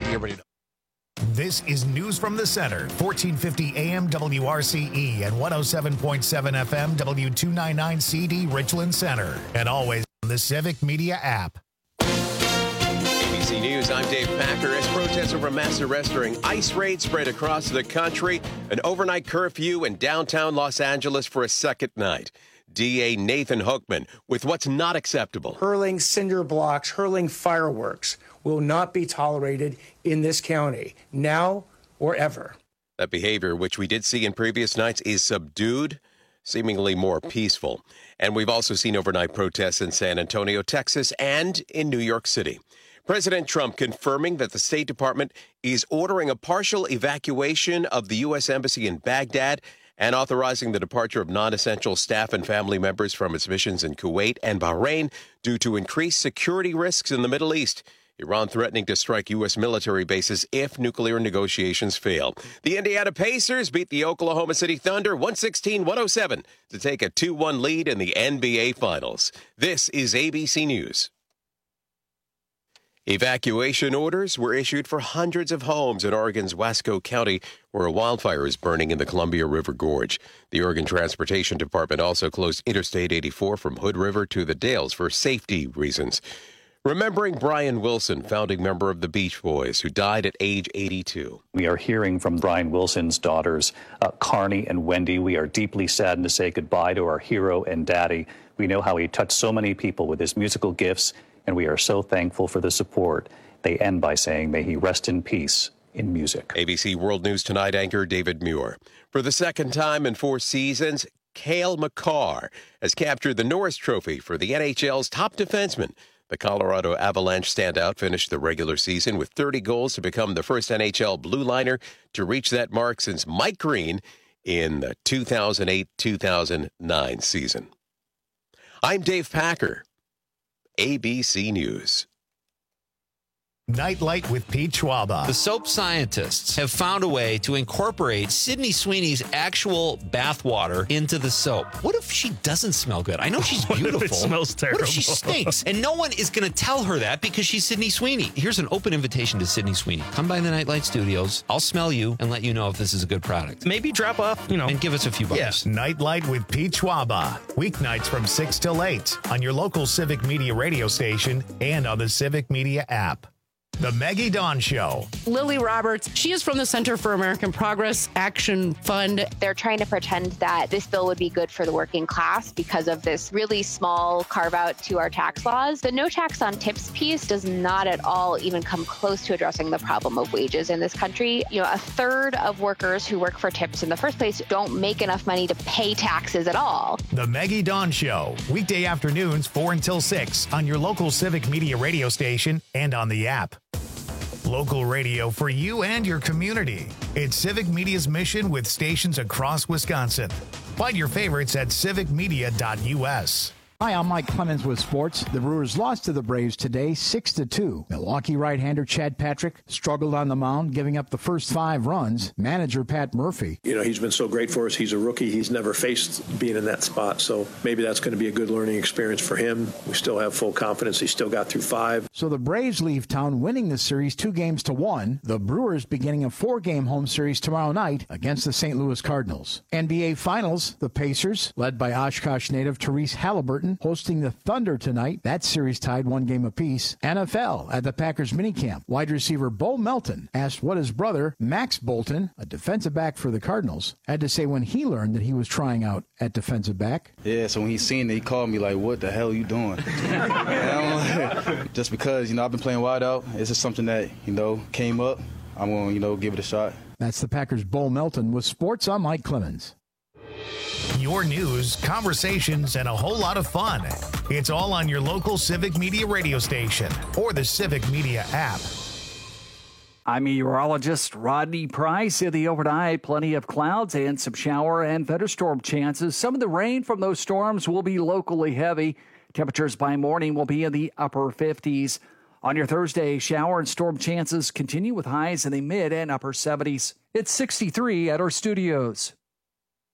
everybody know. This is News from the Center, 1450 AM WRCE and 107.7 FM W299CD Richland Center, and always on the Civic Media app. ABC News, I'm Dave Packer. As protests over mass arrests during ICE raids spread across the country, an overnight curfew in downtown Los Angeles for a second night. DA Nathan Hochman with what's not acceptable. Hurling cinder blocks, hurling fireworks will not be tolerated in this county, now or ever. That behavior, which we did see in previous nights, is subdued, seemingly more peaceful. And we've also seen overnight protests in San Antonio, Texas, and in New York City. President Trump confirming that the State Department is ordering a partial evacuation of the U.S. Embassy in Baghdad and authorizing the departure of non-essential staff and family members from its missions in Kuwait and Bahrain due to increased security risks in the Middle East. Iran threatening to strike U.S. military bases if nuclear negotiations fail. The Indiana Pacers beat the Oklahoma City Thunder 116-107 to take a 2-1 lead in the NBA Finals. This is ABC News. Evacuation orders were issued for hundreds of homes in Oregon's Wasco County, where a wildfire is burning in the Columbia River Gorge. The Oregon Transportation Department also closed Interstate 84 from Hood River to the Dalles for safety reasons. Remembering Brian Wilson, founding member of the Beach Boys, who died at age 82. We are hearing from Brian Wilson's daughters, Carney and Wendy. We are deeply saddened to say goodbye to our hero and daddy. We know how he touched so many people with his musical gifts, and we are so thankful for the support. They end by saying, may he rest in peace in music. ABC World News Tonight anchor David Muir. For the second time in 4 seasons, Cale Makar has captured the Norris Trophy for the NHL's top defenseman. The Colorado Avalanche standout finished the regular season with 30 goals to become the first NHL blue liner to reach that mark since Mike Green in the 2008-2009 season. I'm Dave Packer, ABC News. Nightlight with Pete Schwaba. The soap scientists have found a way to incorporate Sydney Sweeney's actual bathwater into the soap. What if she doesn't smell good? I know she's beautiful. What if it smells terrible? What if she stinks? And no one is going to tell her that because she's Sydney Sweeney. Here's an open invitation to Sydney Sweeney. Come by the Nightlight Studios. I'll smell you and let you know if this is a good product. Maybe drop off, and give us a few bucks. Yeah. Nightlight with Pete Schwaba. Weeknights from 6 till 8 on your local Civic Media radio station and on the Civic Media app. The Maggie Dawn Show. Lily Roberts, she is from the Center for American Progress Action Fund. They're trying to pretend that this bill would be good for the working class because of this really small carve out to our tax laws. The no tax on tips piece does not at all even come close to addressing the problem of wages in this country. A third of workers who work for tips in the first place don't make enough money to pay taxes at all. The Maggie Dawn Show, weekday afternoons 4 until 6 on your local Civic Media radio station and on the app. Local radio for you and your community. It's Civic Media's mission with stations across Wisconsin. Find your favorites at civicmedia.us. Hi, I'm Mike Clemens with sports. The Brewers lost to the Braves today, 6-2. Milwaukee right-hander Chad Patrick struggled on the mound, giving up the first 5 runs. Manager Pat Murphy. He's been so great for us. He's a rookie. He's never faced being in that spot, so maybe that's going to be a good learning experience for him. We still have full confidence. He still got through 5. So the Braves leave town winning the series 2-1. The Brewers beginning a 4-game home series tomorrow night against the St. Louis Cardinals. NBA Finals, the Pacers, led by Oshkosh native Therese Halliburton, hosting the Thunder tonight. That series tied 1 game apiece. NFL at the Packers minicamp. Wide receiver Bo Melton asked what his brother, Max Bolton, a defensive back for the Cardinals, had to say when he learned that he was trying out at defensive back. Yeah, so when he seen it, he called me like, what the hell are you doing? Just because, I've been playing wide out. It's just something that, came up. I'm going to, give it a shot. That's the Packers' Bo Melton with sports. I'm Mike Clemens. Your news, conversations, and a whole lot of fun. It's all on your local Civic Media radio station or the Civic Media app. I'm meteorologist Rodney Price. In the overnight, plenty of clouds and some shower and thunderstorm chances. Some of the rain from those storms will be locally heavy. Temperatures by morning will be in the upper 50s. On your Thursday, shower and storm chances continue with highs in the mid and upper 70s. It's 63 at our studios.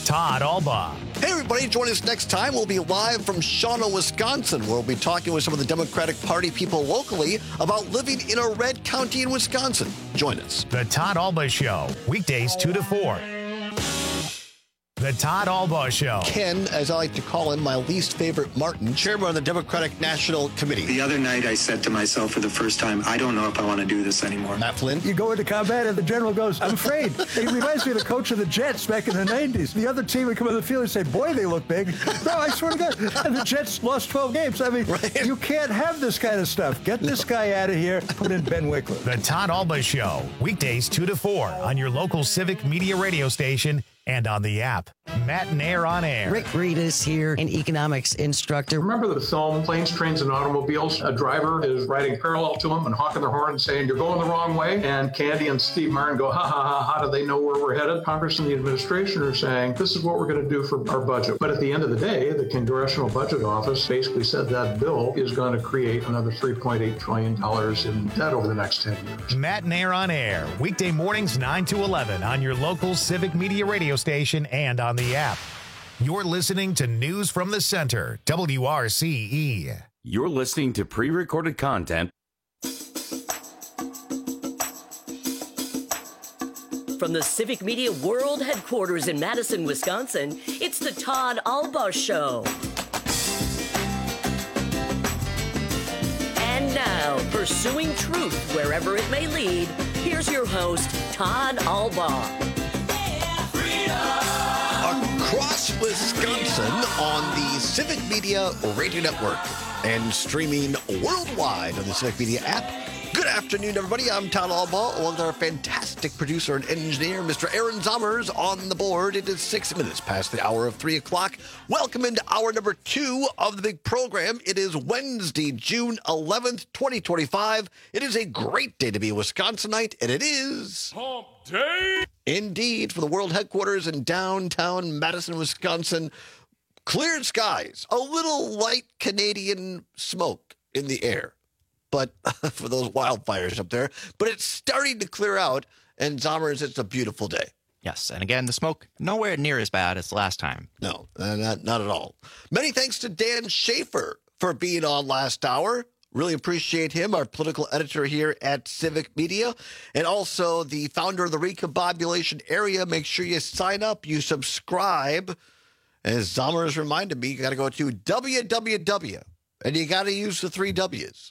Todd Alba. Hey, everybody, join us next time. We'll be live from Shawano, Wisconsin, where we'll be talking with some of the Democratic Party people locally about living in a red county in Wisconsin. Join us. The Todd Alba Show, weekdays 2 to 4. The Todd Alba Show. Ken, as I like to call him, my least favorite Martin, chairman of the Democratic National Committee. The other night I said to myself for the first time, I don't know if I want to do this anymore. Matt Flynn. You go into combat and the general goes, I'm afraid. He reminds me of the coach of the Jets back in the 90s. The other team would come on the field and say, boy, they look big. No, I swear to God. And the Jets lost 12 games. I mean, right. You can't have this kind of stuff. Get this guy out of here. Put in Ben Wickler. The Todd Alba Show, weekdays 2 to 4 on your local Civic Media radio station and on the app. Matt and Air on Air. Rick Reedus here, an economics instructor. Remember the film Planes, Trains, and Automobiles? A driver is riding parallel to him and honking their horn and saying, you're going the wrong way. And Candy and Steve Martin go, ha, ha, ha, how do they know where we're headed? Congress and the administration are saying, this is what we're going to do for our budget. But at the end of the day, the Congressional Budget Office basically said that bill is going to create another $3.8 trillion in debt over the next 10 years. Matt and Air on Air, weekday mornings 9 to 11 on your local Civic Media radio station and on the app. You're listening to News from the Center, WRCE. You're listening to pre-recorded content from the Civic Media World Headquarters in Madison, Wisconsin. It's the Todd Alba Show. And now, pursuing truth wherever it may lead, here's your host, Todd Alba. Across Wisconsin on the Civic Media Radio Network and streaming worldwide on the Civic Media app. Good afternoon, everybody. I'm Todd Alba, along with our fantastic producer and engineer, Mr. Aaron Zommers, on the board. It is 6 minutes past the hour of 3 o'clock. Welcome into hour number 2 of the big program. It is Wednesday, June 11th, 2025. It is a great day to be a Wisconsinite, and it is Hump Day. Indeed, for the world headquarters in downtown Madison, Wisconsin. Clear skies, a little light Canadian smoke in the air. But for those wildfires up there, but it's starting to clear out, and Zommers, it's a beautiful day. Yes, and again, the smoke nowhere near as bad as last time. No, not at all. Many thanks to Dan Schaefer for being on last hour. Really appreciate him, our political editor here at Civic Media, and also the founder of the Recombobulation Area. Make sure you sign up, you subscribe. As Zommers reminded me, you got to go to www, and you got to use the 3 W's.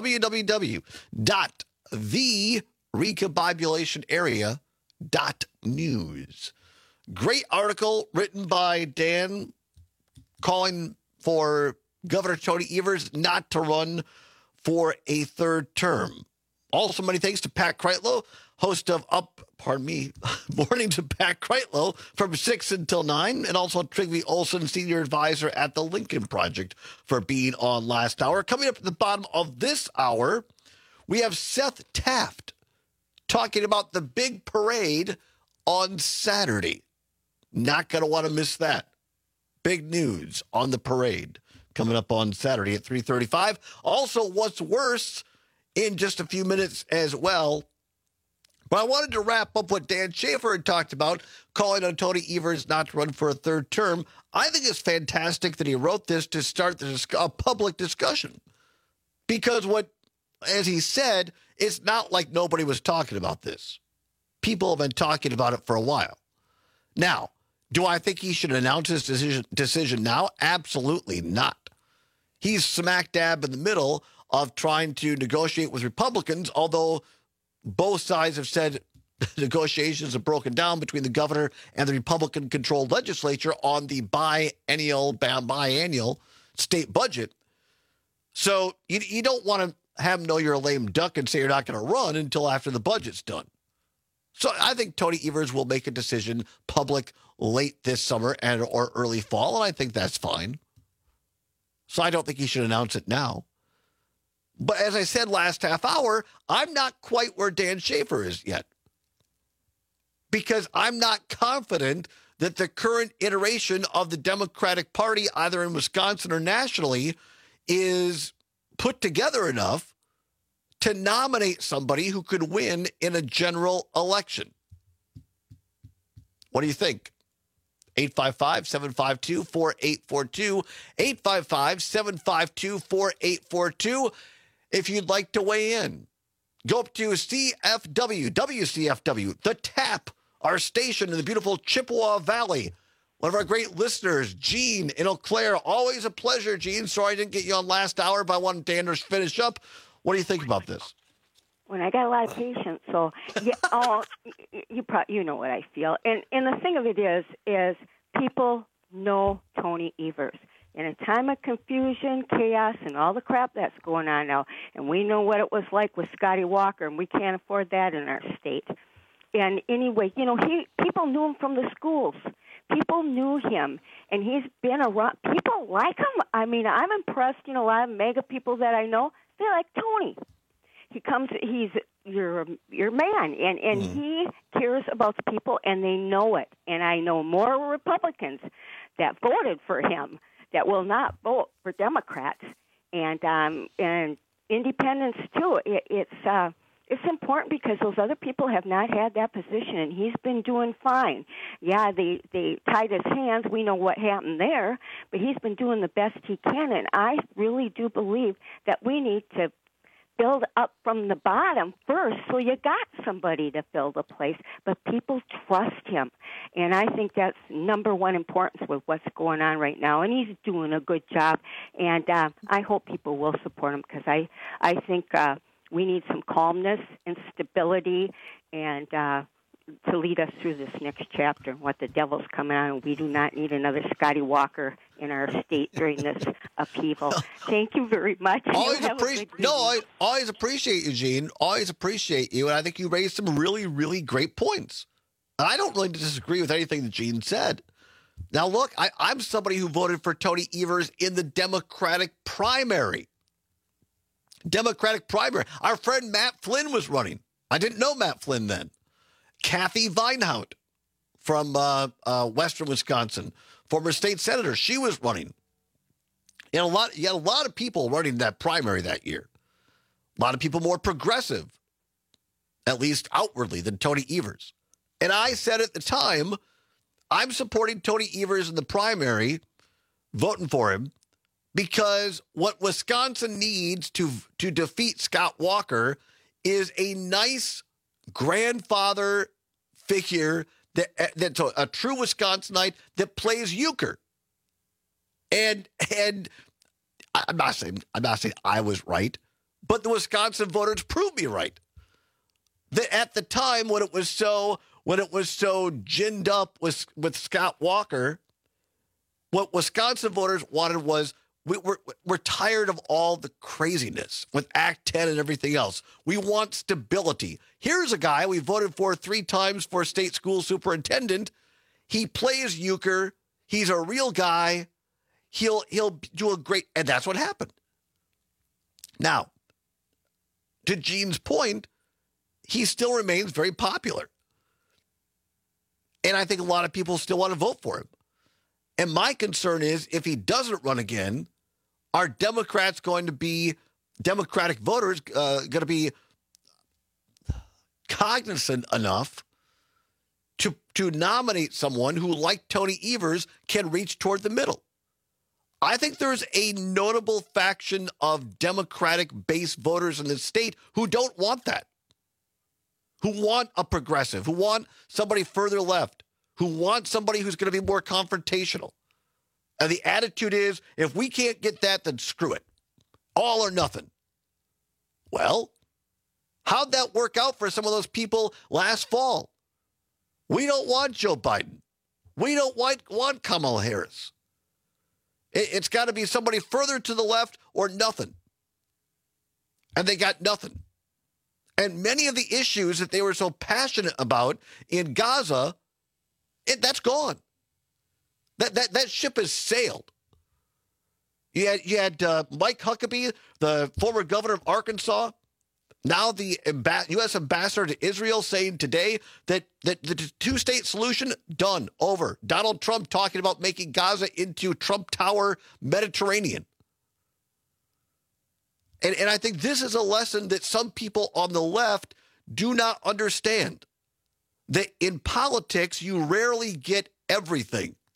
www.therecombobulationarea.news. Great article written by Dan calling for Governor Tony Evers not to run for a third term. Also, many thanks to Pat Kreitlow, host of Mornings with Pat Kreitlow from 6 until 9, and also Trygve Olsen, senior advisor at the Lincoln Project, for being on last hour. Coming up at the bottom of this hour, we have Seth Taft talking about the big parade on Saturday. Not going to want to miss that. Big news on the parade coming up on Saturday at 3:35. Also, what's worse in just a few minutes as well. But I wanted to wrap up what Dan Schaefer had talked about, calling on Tony Evers not to run for a third term. I think it's fantastic that he wrote this to start a public discussion. Because as he said, it's not like nobody was talking about this. People have been talking about it for a while. Now, do I think he should announce his decision now? Absolutely not. He's smack dab in the middle of trying to negotiate with Republicans, although both sides have said negotiations have broken down between the governor and the Republican-controlled legislature on the biennial state budget. So you don't want to have them know you're a lame duck and say you're not going to run until after the budget's done. So I think Tony Evers will make a decision public late this summer or early fall, and I think that's fine. So I don't think he should announce it now. But as I said last half hour, I'm not quite where Dan Schaefer is yet. Because I'm not confident that the current iteration of the Democratic Party, either in Wisconsin or nationally, is put together enough to nominate somebody who could win in a general election. What do you think? 855-752-4842. 855-752-4842. If you'd like to weigh in, go up to WCFW, The Tap, our station in the beautiful Chippewa Valley. One of our great listeners, Gene in Eau Claire. Always a pleasure, Gene. Sorry I didn't get you on last hour, but I wanted Dan to finish up. What do you think about this? When I got a lot of patience, so yeah, you know what I feel. And the thing of it is people know Tony Evers. In a time of confusion, chaos, and all the crap that's going on now, and we know what it was like with Scotty Walker, and we can't afford that in our state. And anyway, people knew him from the schools. People knew him, and he's been around. People like him. I mean, I'm impressed. A lot of mega people that I know, they like Tony. He's your man, and he cares about the people, and they know it. And I know more Republicans that voted for him that will not vote for Democrats, and independents too. It's important because those other people have not had that position, and he's been doing fine. Yeah, they tied his hands. We know what happened there, but he's been doing the best he can, and I really do believe that we need to build up from the bottom first, so you got somebody to fill the place, but people trust him, and I think that's number one importance with what's going on right now, and he's doing a good job, and I hope people will support him because I think we need some calmness and stability and to lead us through this next chapter, what the devil's coming on. We do not need another Scotty Walker in our state during this upheaval. Thank you very much. I always appreciate you, Gene. Always appreciate you, and I think you raised some really, really great points. And I don't really disagree with anything that Gene said. Now, look, I'm somebody who voted for Tony Evers in the Democratic primary. Our friend Matt Flynn was running. I didn't know Matt Flynn then. Kathy Vinehout from Western Wisconsin, former state senator, she was running. You had a lot of people running that primary that year. A lot of people more progressive, at least outwardly, than Tony Evers. And I said at the time, I'm supporting Tony Evers in the primary, voting for him, because what Wisconsin needs to defeat Scott Walker is a nice grandfather figure that's a true Wisconsinite that plays euchre. And I'm not saying I was right, but the Wisconsin voters proved me right. That at the time when it was so ginned up with Scott Walker, what Wisconsin voters wanted was, we're tired of all the craziness with Act 10 and everything else. We want stability. Here's a guy we voted for 3 times for state school superintendent. He plays euchre. He's a real guy. He'll do a great, and that's what happened. Now, to Gene's point, he still remains very popular. And I think a lot of people still want to vote for him. And my concern is if he doesn't run again, are Democratic voters going to be cognizant enough to nominate someone who, like Tony Evers, can reach toward the middle? I think there's a notable faction of Democratic-based voters in the state who don't want that, who want a progressive, who want somebody further left, who want somebody who's going to be more confrontational. And the attitude is, if we can't get that, then screw it. All or nothing. Well, how'd that work out for some of those people last fall? We don't want Joe Biden. We don't want Kamala Harris. It's got to be somebody further to the left or nothing. And they got nothing. And many of the issues that they were so passionate about in Gaza, that's gone. That ship has sailed. You had Mike Huckabee, the former governor of Arkansas, now the U.S. ambassador to Israel, saying today that the two-state solution, done, over. Donald Trump talking about making Gaza into Trump Tower Mediterranean. And I think this is a lesson that some people on the left do not understand. That in politics, you rarely get everything.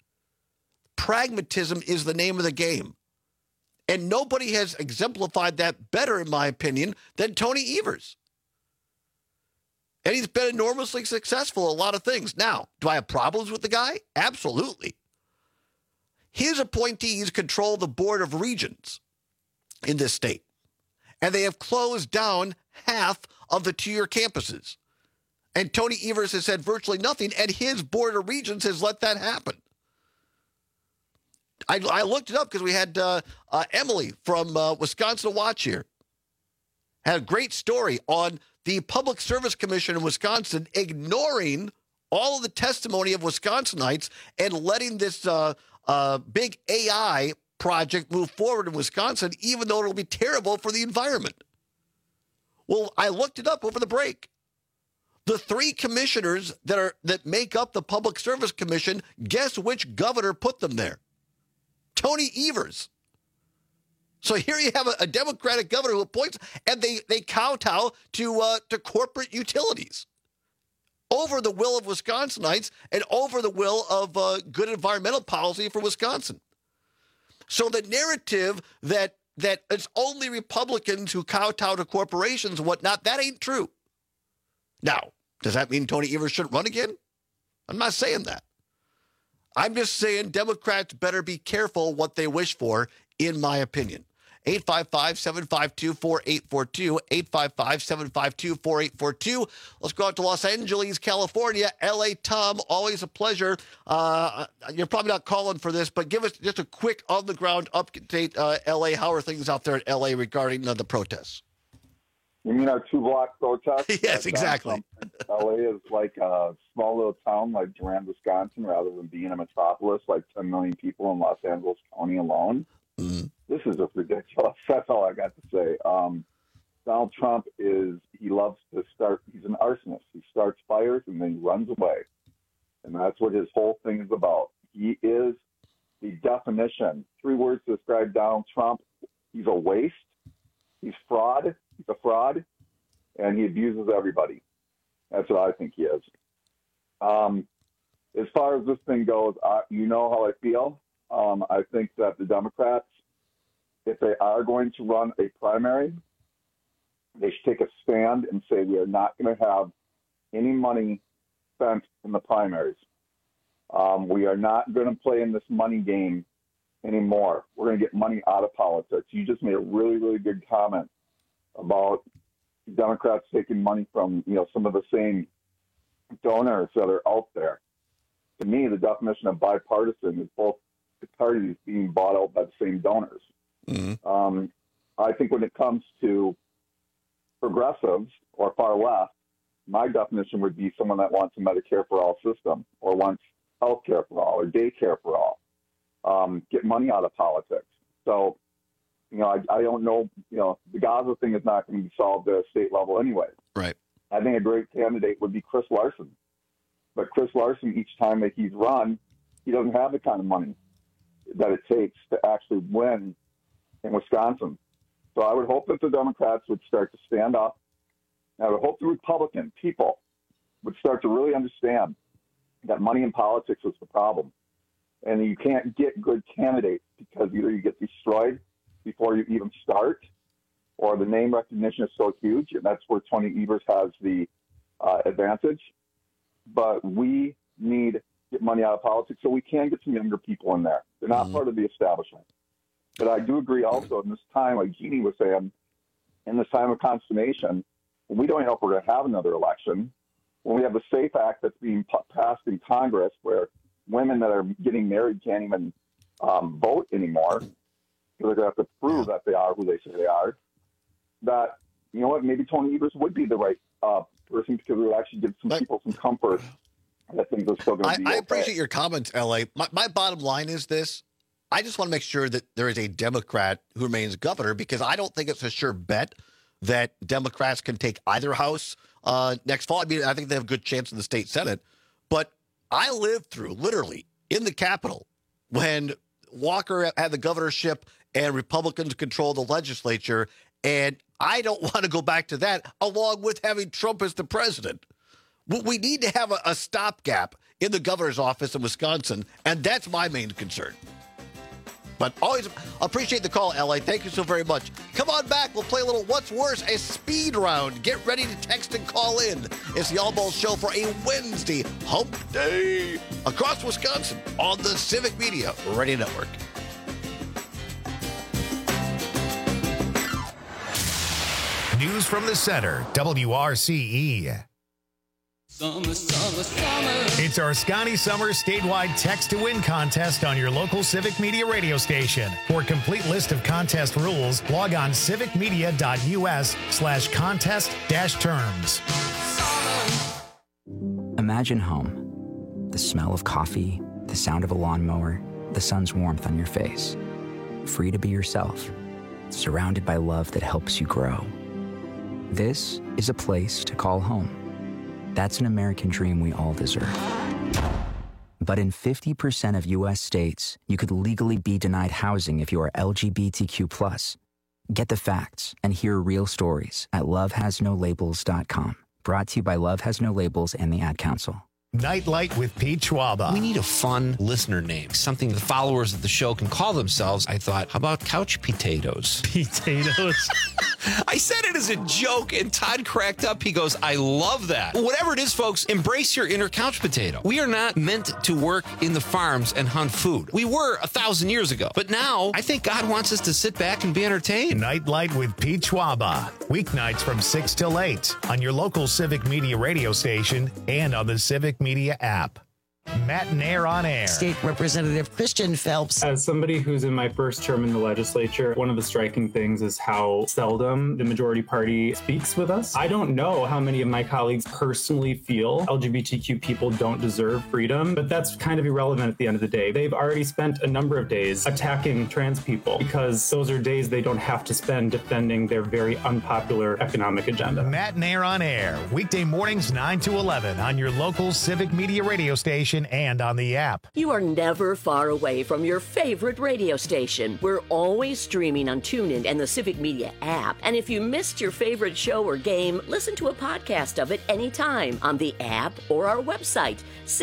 pragmatism is the name of the game. And nobody has exemplified that better, in my opinion, than Tony Evers. And he's been enormously successful at a lot of things. Now, do I have problems with the guy? Absolutely. His appointees control the Board of Regents in this state. And they have closed down half of the two-year campuses. And Tony Evers has said virtually nothing, and his Board of Regents has let that happen. I looked it up because we had Emily from Wisconsin Watch here. Had a great story on the Public Service Commission in Wisconsin ignoring all of the testimony of Wisconsinites and letting this big AI project move forward in Wisconsin, even though it'll be terrible for the environment. Well, I looked it up over the break. The three commissioners that make up the Public Service Commission, guess which governor put them there? Tony Evers. So here you have a Democratic governor who appoints, and they kowtow to corporate utilities over the will of Wisconsinites and over the will of good environmental policy for Wisconsin. So the narrative that it's only Republicans who kowtow to corporations and whatnot, that ain't true. Now, does that mean Tony Evers shouldn't run again? I'm not saying that. I'm just saying Democrats better be careful what they wish for, in my opinion. 855-752-4842, 855-752-4842. Let's go out to Los Angeles, California. L.A. Tom, always a pleasure. You're probably not calling for this, but give us just a quick on-the-ground update. L.A., how are things out there in L.A. regarding the protests? You mean our 2-block protest? Yes, exactly. L.A. is like a small little town like Durand, Wisconsin, rather than being a metropolis like 10 million people in Los Angeles County alone. Mm-hmm. This is just ridiculous. That's all I got to say. Donald Trump he loves to start, he's an arsonist. He starts fires and then he runs away. And that's what his whole thing is about. He is the definition. 3 words to describe Donald Trump. He's a waste. He's fraud. He's a fraud, and he abuses everybody. That's what I think he is. As far as this thing goes, you know how I feel. I think that the Democrats, if they are going to run a primary, they should take a stand and say we are not going to have any money spent in the primaries. We are not going to play in this money game anymore. We're going to get money out of politics. You just made a really, really good comment about Democrats taking money from, some of the same donors that are out there. To me, the definition of bipartisan is both the parties being bought out by the same donors. Mm-hmm. I think when it comes to progressives or far left, my definition would be someone that wants a Medicare for all system or wants health care for all or daycare for all. Get money out of politics. So, I don't know, the Gaza thing is not going to be solved at a state level anyway. Right. I think a great candidate would be Chris Larson. But Chris Larson, each time that he's run, he doesn't have the kind of money that it takes to actually win in Wisconsin. So I would hope that the Democrats would start to stand up. And I would hope the Republican people would start to really understand that money in politics is the problem. And you can't get good candidates because either you get destroyed before you even start, or the name recognition is so huge, and that's where Tony Evers has the advantage. But we need to get money out of politics so we can get some younger people in there. They're not part of the establishment. But I do agree also in this time, like Jeannie was saying, in this time of consternation, when we don't know if we're going to have another election, when we have the SAFE Act that's being passed in Congress where women that are getting married can't even vote anymore, they're going to have to prove that they are who they say they are, that, maybe Tony Evers would be the right person because it would actually give some people some comfort that things are still going to be okay. I appreciate your comments, L.A. My bottom line is this. I just want to make sure that there is a Democrat who remains governor because I don't think it's a sure bet that Democrats can take either house next fall. I mean, I think they have a good chance in the state Senate. But I lived through, literally, in the Capitol when Walker had the governorship and Republicans controlled the legislature, and I don't want to go back to that, along with having Trump as the president. We need to have a stopgap in the governor's office in Wisconsin, and that's my main concern. But always appreciate the call, LA. Thank you so very much. Come on back. We'll play a little What's Worse, a speed round. Get ready to text and call in. It's the All Balls Show for a Wednesday hump day across Wisconsin on the Civic Media Radio Network. News from the center, WRCE. Summer, summer, summer. It's our Scotty Summer statewide text to win contest on your local Civic Media radio station. For a complete list of contest rules, log on civicmedia.us/contest-terms. Imagine home. The smell of coffee, the sound of a lawnmower, the sun's warmth on your face. Free to be yourself, surrounded by love that helps you grow. This is a place to call home. That's an American dream we all deserve. But in 50% of U.S. states, you could legally be denied housing if you are LGBTQ+. Get the facts and hear real stories at lovehasnolabels.com. Brought to you by Love Has No Labels and the Ad Council. Nightlight with Pete Schwaba. We need a fun listener name, something the followers of the show can call themselves. I thought, how about couch potatoes? Potatoes? I said it as a joke, and Todd cracked up. He goes, I love that. Whatever it is, folks, embrace your inner couch potato. We are not meant to work in the farms and hunt food. We were 1,000 years ago. But now, I think God wants us to sit back and be entertained. Nightlight with Pete Schwaba. Weeknights from 6 till 8 on your local Civic Media radio station and on the Civic Media app. Matt Nair on air. State Representative Christian Phelps. As somebody who's in my first term in the legislature, one of the striking things is how seldom the majority party speaks with us. I don't know how many of my colleagues personally feel LGBTQ people don't deserve freedom, but that's kind of irrelevant at the end of the day. They've already spent a number of days attacking trans people because those are days they don't have to spend defending their very unpopular economic agenda. Matt Nair on air. Weekday mornings 9 to 11 on your local Civic Media radio station and on the app. You are never far away from your favorite radio station. We're always streaming on TuneIn and the Civic Media app. And if you missed your favorite show or game, listen to a podcast of it anytime on the app or our website,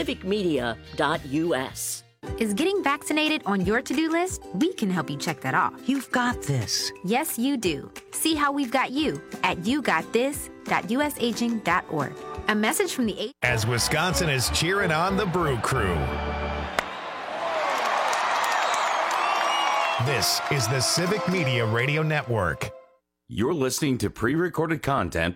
civicmedia.us. Is getting vaccinated on your to-do list? We can help you check that off. You've got this. Yes, you do. See how we've got you at yougotthis.usaging.org. A message from the 8. As Wisconsin is cheering on the Brew Crew. This is the Civic Media Radio Network. You're listening to pre-recorded content.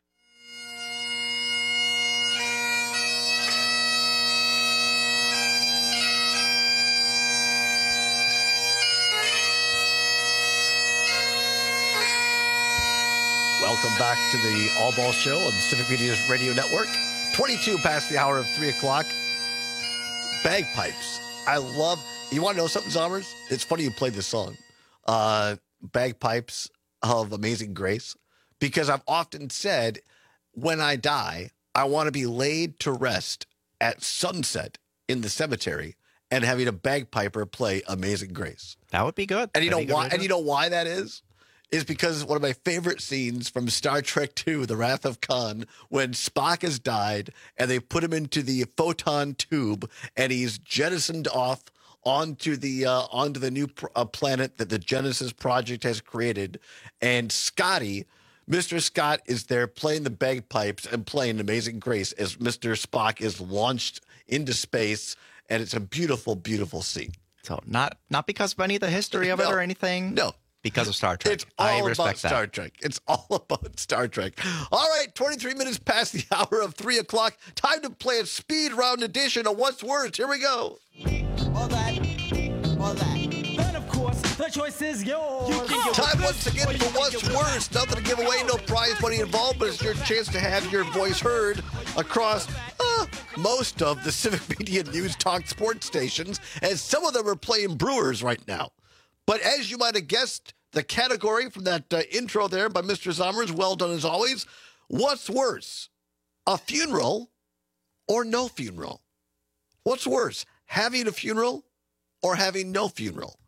Welcome back to the All Balls Show on the Civic Media's Radio Network. 22 past the hour of 3 o'clock. Bagpipes. I love... You want to know something, Zommers? It's funny you played this song. Bagpipes of Amazing Grace. Because I've often said, when I die, I want to be laid to rest at sunset in the cemetery and having a bagpiper play Amazing Grace. That would be good. And you know why? And you know why that is? Is because one of my favorite scenes from Star Trek II, The Wrath of Khan, when Spock has died and they put him into the photon tube and he's jettisoned off onto the new planet that the Genesis Project has created. And Scotty, Mr. Scott, is there playing the bagpipes and playing Amazing Grace as Mr. Spock is launched into space. And it's a beautiful, beautiful scene. So not because of any of the history of it or anything? No. Because of Star Trek. It's all about Star Trek. It's all about Star Trek. All right, 23 minutes past the hour of 3 o'clock. Time to play a speed round edition of What's Worse. Here we go. All that. Then, of course, the choice is yours. Time once again for What's Worse. Nothing to give away, no prize money involved, but it's your chance to have your voice heard across most of the Civic Media News Talk sports stations, as some of them are playing Brewers right now. But as you might have guessed, the category from that intro there by Mr. Zommers, well done as always. What's worse, a funeral or no funeral? What's worse, having a funeral or having no funeral?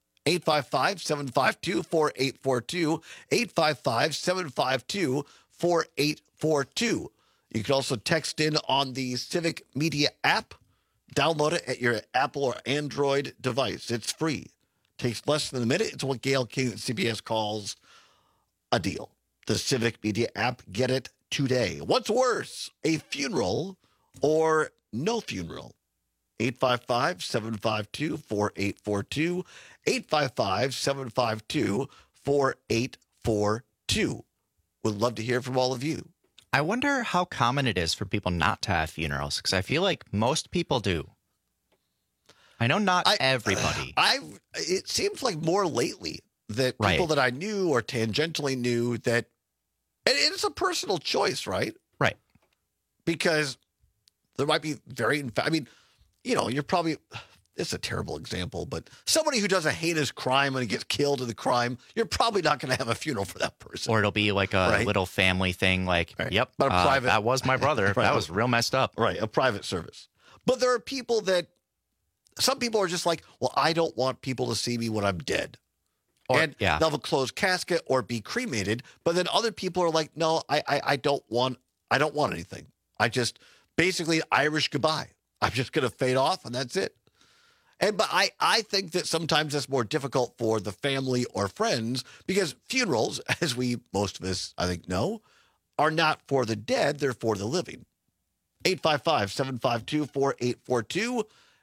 855-752-4842, 855-752-4842. You can also text in on the Civic Media app, Download it at your Apple or Android device. It's free. Takes less than a minute. It's what Gail King at CBS calls a deal. The Civic Media app. Get it today. What's worse, a funeral or no funeral? 855-752-4842. 855-752-4842. Would love to hear from all of you. I wonder how common it is for people not to have funerals, because I feel like most people do. I know not everybody. It seems like more lately that people that I knew or tangentially knew that, and it's a personal choice, right? Right. Because there might be you're probably, it's a terrible example, but somebody who does a heinous crime and he gets killed in the crime, you're probably not going to have a funeral for that person. Or it'll be like a little family thing, like, yep, but a private, that was my brother. That was real messed up. Right, a private service. But there are people that, some people are just like, well, I don't want people to see me when I'm dead. They'll have a closed casket or be cremated. But then other people are like, no, I don't want anything. I just basically Irish goodbye. I'm just going to fade off and that's it. But I think that sometimes that's more difficult for the family or friends because funerals, as most of us, I think, know, are not for the dead. They're for the living. 855-752-4842.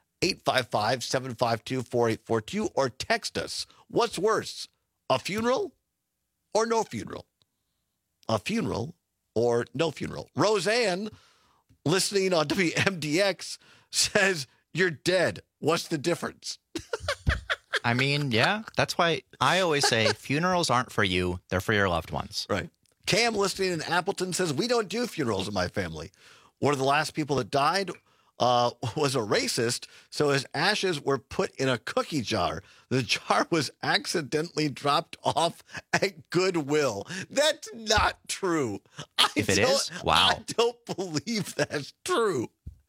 855-752-4842 or text us. What's worse, a funeral or no funeral? A funeral or no funeral? Roseanne, listening on WMDX, says, you're dead. What's the difference? I mean, yeah, that's why I always say funerals aren't for you. They're for your loved ones. Right. Cam, listening in Appleton, says, we don't do funerals in my family. One of the last people that died was a racist, so his ashes were put in a cookie jar. The jar was accidentally dropped off at Goodwill. That's not true. If it is, wow. I don't believe that's true.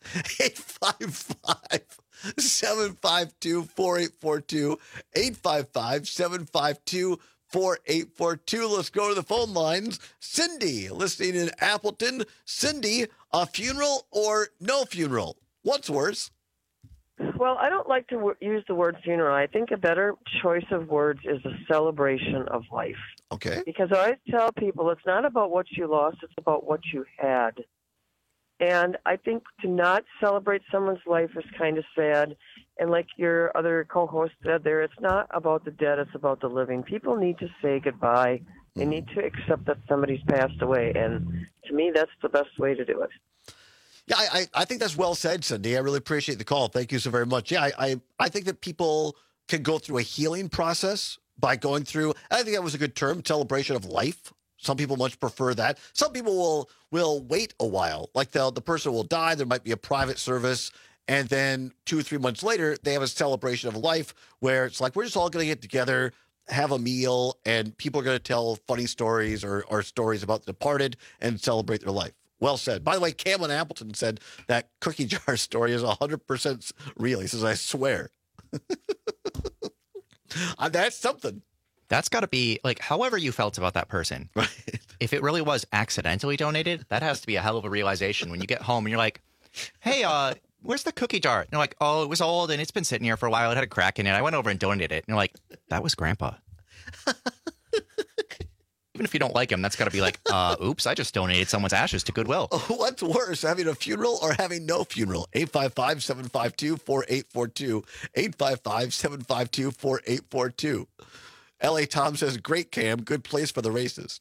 855-752-4842. 855-752-4842. Let's go to the phone lines. Cindy, listening in Appleton. Cindy, a funeral or no funeral? What's worse? Well, I don't like to use the word funeral. I think a better choice of words is a celebration of life. Okay. Because I always tell people it's not about what you lost, it's about what you had. And I think to not celebrate someone's life is kind of sad. And like your other co-host said there, it's not about the dead, it's about the living. People need to say goodbye. They need to accept that somebody's passed away. And to me, that's the best way to do it. Yeah, I think that's well said, Cindy. I really appreciate the call. Thank you so very much. Yeah, I think that people can go through a healing process by going through, I think that was a good term, celebration of life. Some people much prefer that. Some people will wait a while. Like the person will die, there might be a private service, and then 2 or 3 months later, they have a celebration of life where it's like, we're just all going to get together, have a meal, and people are going to tell funny stories or stories about the departed and celebrate their life. Well said. By the way, Cameron Appleton said that cookie jar story is 100% real. He says, I swear. That's something. That's got to be, like, however you felt about that person. Right. If it really was accidentally donated, that has to be a hell of a realization when you get home and you're like, hey, where's the cookie jar? And you're like, oh, it was old and it's been sitting here for a while. It had a crack in it. I went over and donated it. And you're like, that was Grandpa. Even if you don't like him, that's got to be like, oops, I just donated someone's ashes to Goodwill. What's worse, having a funeral or having no funeral? 855-752-4842. 855-752-4842. L.A. Tom says, great, Cam. Good place for the racist.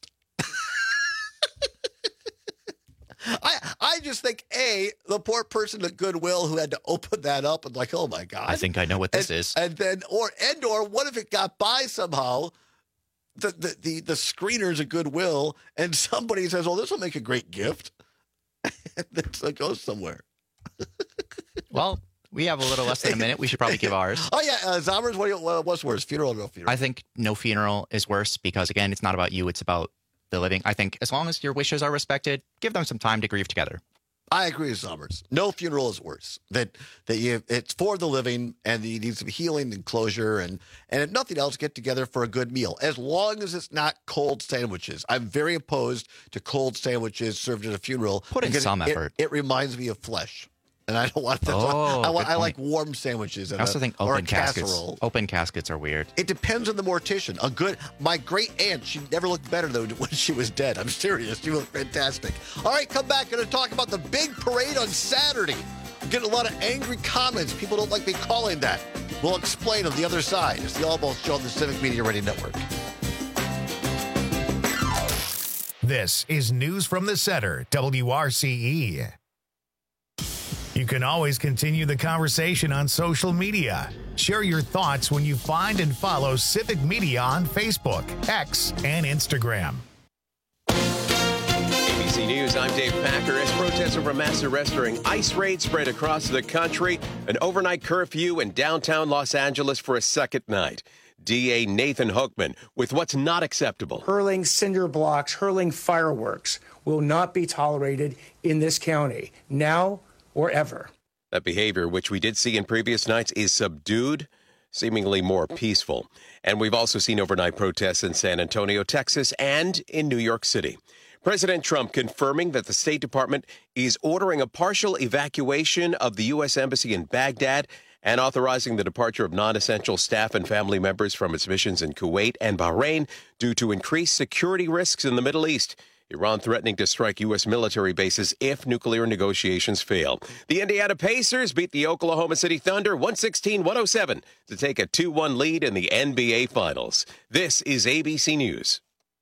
I just think, the poor person at Goodwill who had to open that up and like, oh, my God. I think I know what this is. And then, or what if it got by somehow? The screeners at Goodwill, and somebody says, "Oh, this will make a great gift," and then it goes somewhere. Well, we have a little less than a minute. We should probably give ours. Oh yeah, Zommers, what's worse, funeral or no funeral? I think no funeral is worse because again, it's not about you; it's about the living. I think as long as your wishes are respected, give them some time to grieve together. I agree with Zommers. No funeral is worse. It's for the living, and you need some healing and closure, and if nothing else, get together for a good meal. As long as it's not cold sandwiches. I'm very opposed to cold sandwiches served at a funeral. Put in some effort. It reminds me of flesh. And I don't want that. I like warm sandwiches. I also think or a open caskets. casserole. Open caskets are weird. It depends on the mortician. My great aunt, she never looked better than when she was dead. I'm serious. She looked fantastic. All right, come back. Going to talk about the big parade on Saturday. I'm getting a lot of angry comments. People don't like me calling that. We'll explain on the other side. It's the Almost Show on the Civic Media Radio Network. This is News from the Center, WRCE. You can always continue the conversation on social media. Share your thoughts when you find and follow Civic Media on Facebook, X, and Instagram. ABC News, I'm Dave Packer. As protests over mass arrest during ICE raids spread across the country, an overnight curfew in downtown Los Angeles for a second night. DA Nathan Hochman with what's not acceptable. Hurling cinder blocks, hurling fireworks will not be tolerated in this county, now or ever. That behavior, which we did see in previous nights, is subdued, seemingly more peaceful. And we've also seen overnight protests in San Antonio, Texas, and in New York City. President Trump confirming that the State Department is ordering a partial evacuation of the U.S. Embassy in Baghdad and authorizing the departure of non-essential staff and family members from its missions in Kuwait and Bahrain due to increased security risks in the Middle East. Iran threatening to strike U.S. military bases if nuclear negotiations fail. The Indiana Pacers beat the Oklahoma City Thunder 116-107 to take a 2-1 lead in the NBA Finals. This is ABC News.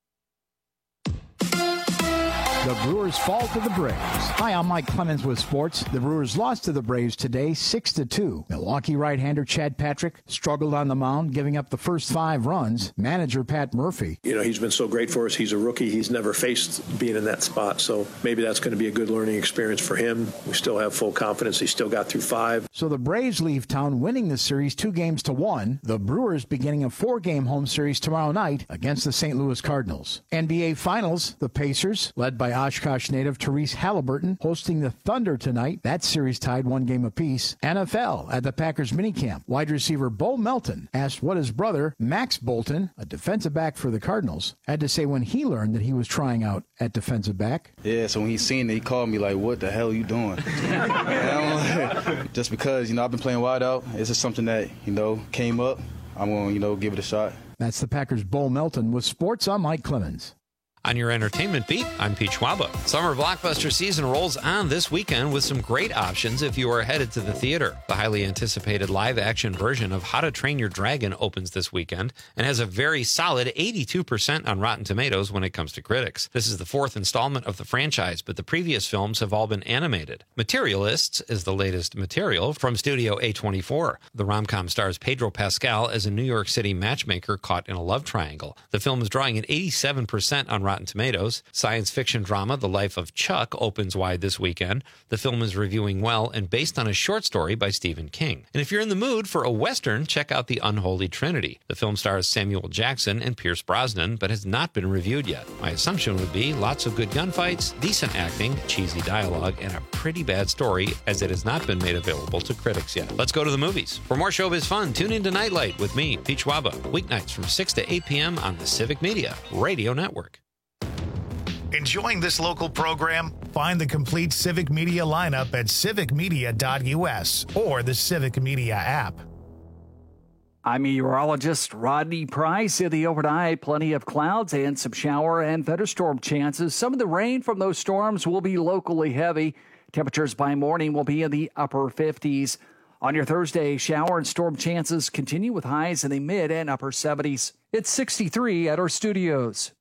The Brewers fall to the Braves. Hi, I'm Mike Clemens with sports. The Brewers lost to the Braves today 6-2. Milwaukee right-hander Chad Patrick struggled on the mound, giving up the first 5 runs. Manager Pat Murphy. He's been so great for us. He's a rookie. He's never faced being in that spot. So maybe that's going to be a good learning experience for him. We still have full confidence. He still got through 5. So the Braves leave town winning the series 2-1. The Brewers beginning a 4-game home series tomorrow night against the St. Louis Cardinals. NBA Finals, the Pacers, led by Oshkosh native Therese Halliburton, hosting the Thunder tonight. That series tied 1 game apiece. NFL at the Packers minicamp. Wide receiver Bo Melton asked what his brother, Max Bolton, a defensive back for the Cardinals, had to say when he learned that he was trying out at defensive back. Yeah, so when he seen it, he called me like, what the hell are you doing? Just because, I've been playing wide out. It's just something that, came up. I'm going to, give it a shot. That's the Packers' Bo Melton with sports. I'm Mike Clemens. On your entertainment beat, I'm Pete Schwaba. Summer blockbuster season rolls on this weekend with some great options if you are headed to the theater. The highly anticipated live-action version of How to Train Your Dragon opens this weekend and has a very solid 82% on Rotten Tomatoes when it comes to critics. This is the 4th installment of the franchise, but the previous films have all been animated. Materialists is the latest material from Studio A24. The rom-com stars Pedro Pascal as a New York City matchmaker caught in a love triangle. The film is drawing an 87% on Rotten Tomatoes. Science fiction drama The Life of Chuck opens wide this weekend. The film is reviewing well and based on a short story by Stephen King. And if you're in the mood for a Western, check out The Unholy Trinity. The film stars Samuel Jackson and Pierce Brosnan, but has not been reviewed yet. My assumption would be lots of good gunfights, decent acting, cheesy dialogue, and a pretty bad story, as it has not been made available to critics yet. Let's go to the movies. For more showbiz fun, tune in to Nightlight with me, Pete Schwaba, weeknights from 6 to 8 p.m. on the Civic Media Radio Network. Enjoying this local program? Find the complete Civic Media lineup at civicmedia.us or the Civic Media app. I'm meteorologist Rodney Price. In the overnight, plenty of clouds and some shower and thunderstorm chances. Some of the rain from those storms will be locally heavy. Temperatures by morning will be in the upper 50s. On your Thursday, shower and storm chances continue with highs in the mid and upper 70s. It's 63 at our studios.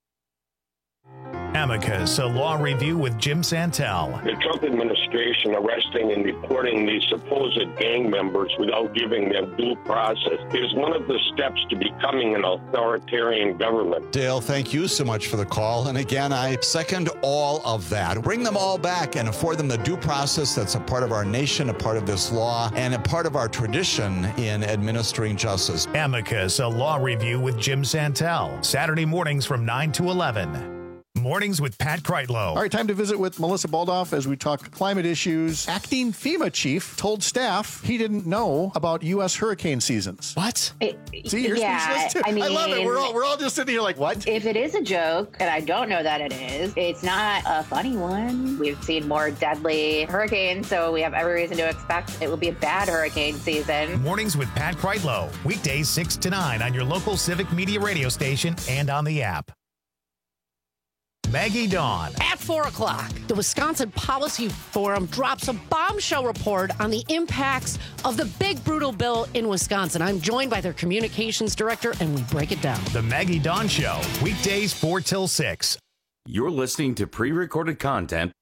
Amicus, a law review with Jim Santel. The Trump administration arresting and deporting these supposed gang members without giving them due process is one of the steps to becoming an authoritarian government. Dale, thank you so much for the call. And again, I second all of that. Bring them all back and afford them the due process that's a part of our nation, a part of this law, and a part of our tradition in administering justice. Amicus, a law review with Jim Santel. Saturday mornings from 9 to 11. Mornings with Pat Kreitlow. All right, time to visit with Melissa Baldoff as we talk climate issues. Acting FEMA chief told staff he didn't know about U.S. hurricane seasons. What? See, you're speechless too. I love it. We're all just sitting here like, what? If it is a joke, and I don't know that it is, it's not a funny one. We've seen more deadly hurricanes, so we have every reason to expect it will be a bad hurricane season. Mornings with Pat Kreitlow. Weekdays 6 to 9 on your local Civic Media radio station and on the app. Maggie Dawn. At 4 o'clock, the Wisconsin Policy Forum drops a bombshell report on the impacts of the big brutal bill in Wisconsin. I'm joined by their communications director, and we break it down. The Maggie Dawn Show, weekdays 4 till 6. You're listening to pre-recorded content.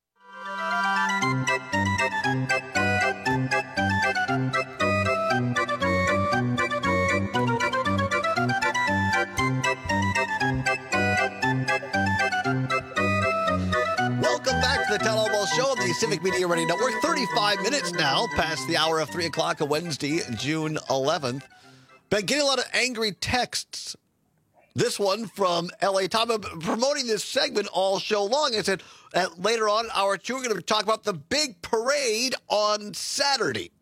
The Tell-All Show on the Civic Media Radio Network. 35 minutes now past the hour of 3 o'clock on Wednesday, June 11th. Been getting a lot of angry texts. This one from L.A. Tom. I'm promoting this segment all show long. I said later on in hour 2, we're going to talk about the big parade on Saturday.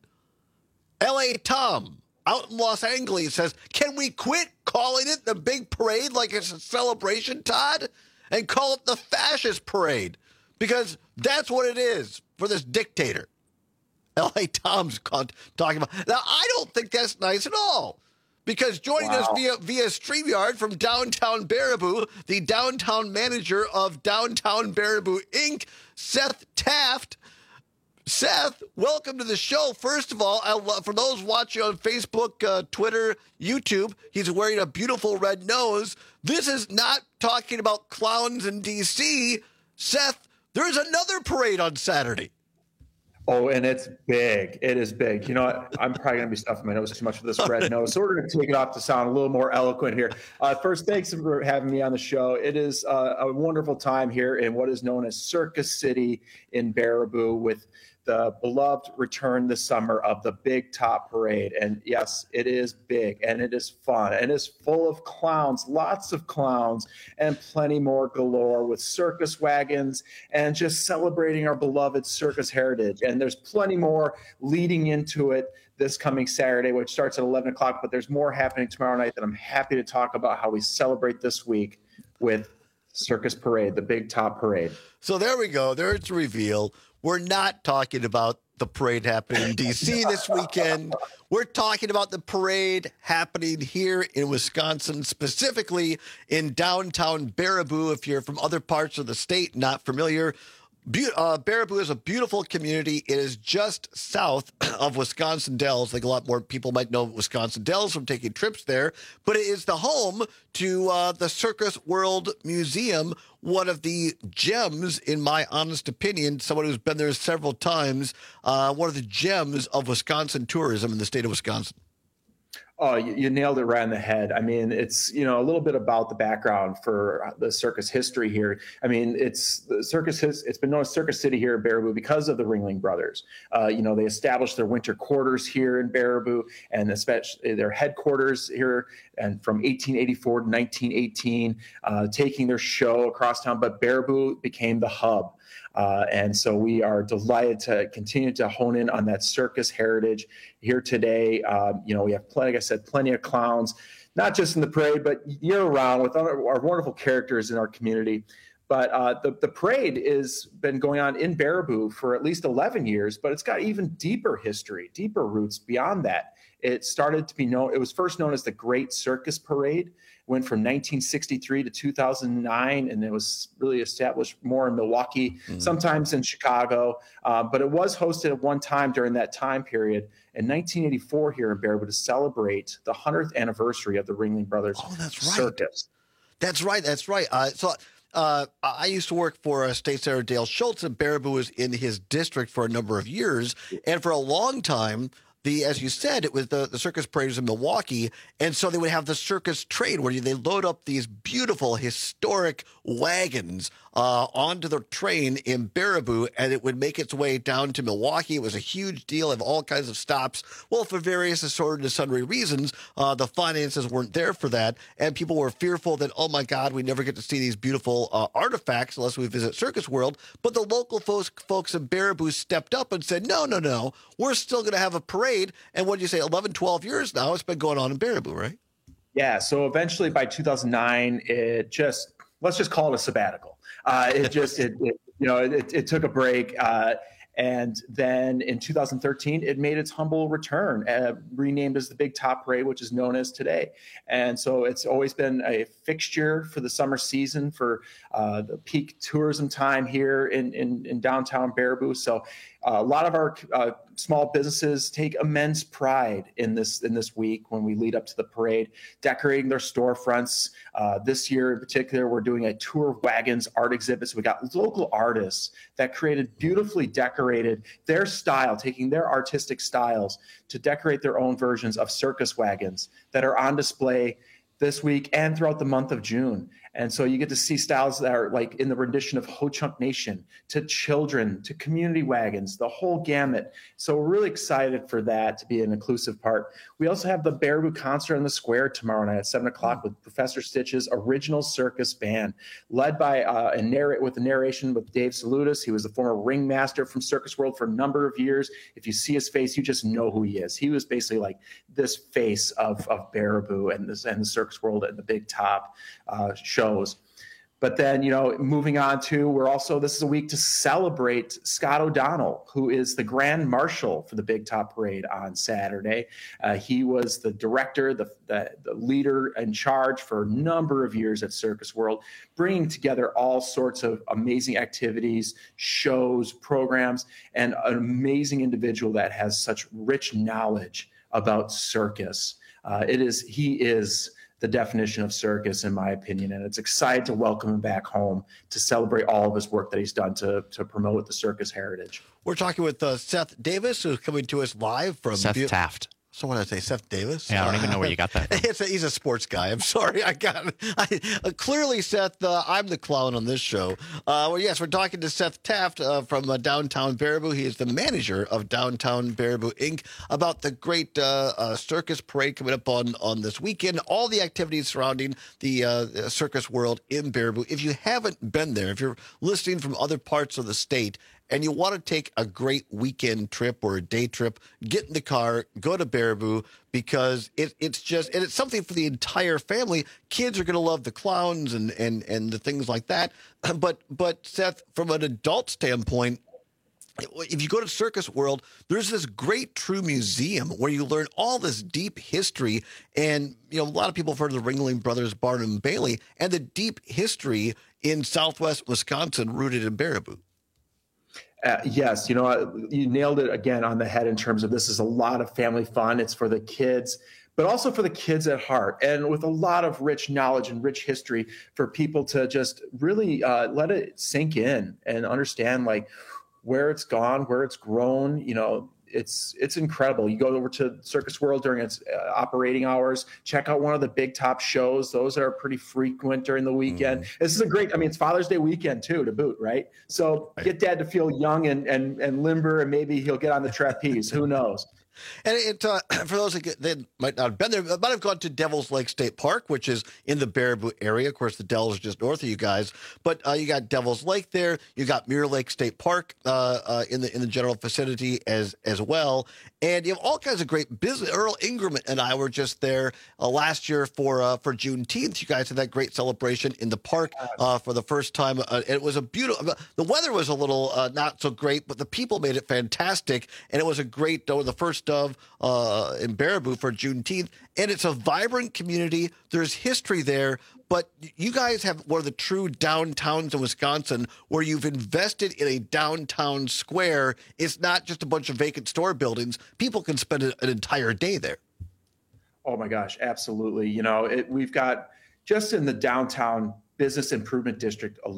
L.A. Tom out in Los Angeles says, can we quit calling it the big parade like it's a celebration, Todd, and call it the fascist parade? Because that's what it is for this dictator. L.A. Tom's talking about. Now, I don't think that's nice at all. Because joining us via StreamYard from downtown Baraboo, the downtown manager of Downtown Baraboo, Inc., Seth Taft. Seth, welcome to the show. First of all, for those watching on Facebook, Twitter, YouTube, he's wearing a beautiful red nose. This is not talking about clowns in D.C., Seth. There's another parade on Saturday. Oh, and it's big. It is big. You know what? I'm probably going to be stuffing my nose too much with this red nose. So we're going to take it off to sound a little more eloquent here. First, thanks for having me on the show. It is a wonderful time here in what is known as Circus City in Baraboo with the beloved return this summer of the Big Top Parade. And yes, it is big and it is fun and it's full of clowns, lots of clowns and plenty more galore with circus wagons and just celebrating our beloved circus heritage. And there's plenty more leading into it this coming Saturday, which starts at 11 o'clock, but there's more happening tomorrow night that I'm happy to talk about how we celebrate this week with Circus Parade, the Big Top Parade. So there we go. There's the reveal. We're not talking about the parade happening in D.C. this weekend. We're talking about the parade happening here in Wisconsin, specifically in downtown Baraboo. If you're from other parts of the state, not familiar, Baraboo is a beautiful community. It is just south of Wisconsin Dells. Like a lot more people might know Wisconsin Dells from taking trips there, but it is the home to the Circus World Museum, one of the gems, in my honest opinion, someone who's been there several times, one of the gems of Wisconsin tourism in the state of Wisconsin. Oh, you nailed it right on the head. I mean, it's, a little bit about the background for the circus history here. I mean, it's been known as Circus City here in Baraboo because of the Ringling Brothers. They established their winter quarters here in Baraboo and especially their headquarters here and from 1884 to 1918, taking their show across town. But Baraboo became the hub. And so we are delighted to continue to hone in on that circus heritage here today. We have, like I said, plenty of clowns, not just in the parade, but year round with our wonderful characters in our community. But the parade has been going on in Baraboo for at least 11 years, but it's got even deeper history, deeper roots beyond that. It started to be known, it was first known as the Great Circus Parade. Went from 1963 to 2009, and it was really established more in Milwaukee, sometimes in Chicago. But it was hosted at one time during that time period in 1984 here in Baraboo to celebrate the 100th anniversary of the Ringling Brothers Circus. That's right. I used to work for State Senator Dale Schultz, and Baraboo was in his district for a number of years. And for a long time, as you said, it was the circus parade was in Milwaukee, and so they would have the circus train where they load up these beautiful historic wagons onto the train in Baraboo, and it would make its way down to Milwaukee. It was a huge deal of all kinds of stops. Well, for various assorted and sundry reasons, the finances weren't there for that, and people were fearful that, oh my God, we never get to see these beautiful artifacts unless we visit Circus World. But the local folks in Baraboo stepped up and said, no, we're still going to have a parade. And what did you say, 11, 12 years now, it's been going on in Baraboo, right? Yeah, so eventually by 2009, let's just call it a sabbatical. It took a break. And then in 2013, it made its humble return, renamed as the Big Top Parade, which is known as today. And so it's always been a fixture for the summer season for the peak tourism time here in downtown Baraboo. So a lot of our small businesses take immense pride in this week when we lead up to the parade, decorating their storefronts. This year in particular, we're doing a tour of wagons art exhibits. We got local artists that created beautifully decorated their style, taking their artistic styles to decorate their own versions of circus wagons that are on display this week and throughout the month of June. And so you get to see styles that are like in the rendition of Ho Chunk Nation, to children, to community wagons, the whole gamut. So we're really excited for that to be an inclusive part. We also have the Baraboo Concert in the Square tomorrow night at 7 o'clock with Professor Stitch's original circus band, led by with the narration with Dave Salutis. He was the former ringmaster from Circus World for a number of years. If you see his face, you just know who he is. He was basically like this face of Baraboo and the Circus World and the Big Top shows. But then, moving on to, this is a week to celebrate Scott O'Donnell, who is the Grand Marshal for the Big Top Parade on Saturday. He was the director, the leader in charge for a number of years at Circus World, bringing together all sorts of amazing activities, shows, programs, and an amazing individual that has such rich knowledge about circus. He is the definition of circus, in my opinion, and it's exciting to welcome him back home to celebrate all of his work that he's done to promote the circus heritage. We're talking with Seth Davis, who's coming to us live from Seth Taft. So what did I say, Seth Davis? Yeah, I don't even know where you got that from. He's a sports guy. I'm sorry. Clearly, Seth, I'm the clown on this show. Yes, we're talking to Seth Taft from downtown Baraboo. He is the manager of Downtown Baraboo, Inc., about the great circus parade coming up on this weekend, all the activities surrounding the Circus World in Baraboo. If you haven't been there, if you're listening from other parts of the state, and you want to take a great weekend trip or a day trip, get in the car, go to Baraboo, because it's something for the entire family. Kids are going to love the clowns and the things like that. But Seth, from an adult standpoint, if you go to Circus World, there's this great true museum where you learn all this deep history. And, a lot of people have heard of the Ringling Brothers, Barnum and Bailey, and the deep history in Southwest Wisconsin rooted in Baraboo. Yes, you nailed it again on the head in terms of this is a lot of family fun. It's for the kids, but also for the kids at heart, and with a lot of rich knowledge and rich history for people to just really let it sink in and understand like where it's gone, where it's grown. It's incredible. You go over to Circus World during its operating hours, check out one of the Big Top shows. Those are pretty frequent during the weekend. This is it's Father's Day weekend too, to boot, right? So get dad to feel young and limber, and maybe he'll get on the trapeze. Who knows? And for those that might not have been there, might have gone to Devil's Lake State Park, which is in the Baraboo area. Of course, the Dells are just north of you guys. But you got Devil's Lake there. You got Mirror Lake State Park in the general vicinity as well. And you have all kinds of great business. Earl Ingram and I were just there last year for Juneteenth. You guys had that great celebration in the park for the first time. It was a beautiful. The weather was a little not so great, but the people made it fantastic, and it was a great. The first of in Baraboo for Juneteenth, and it's a vibrant community. There's history there, but you guys have one of the true downtowns in Wisconsin where you've invested in a downtown square. It's not just a bunch of vacant store buildings. People can spend an entire day there. Oh my gosh, absolutely. We've got just in the downtown business improvement district alone,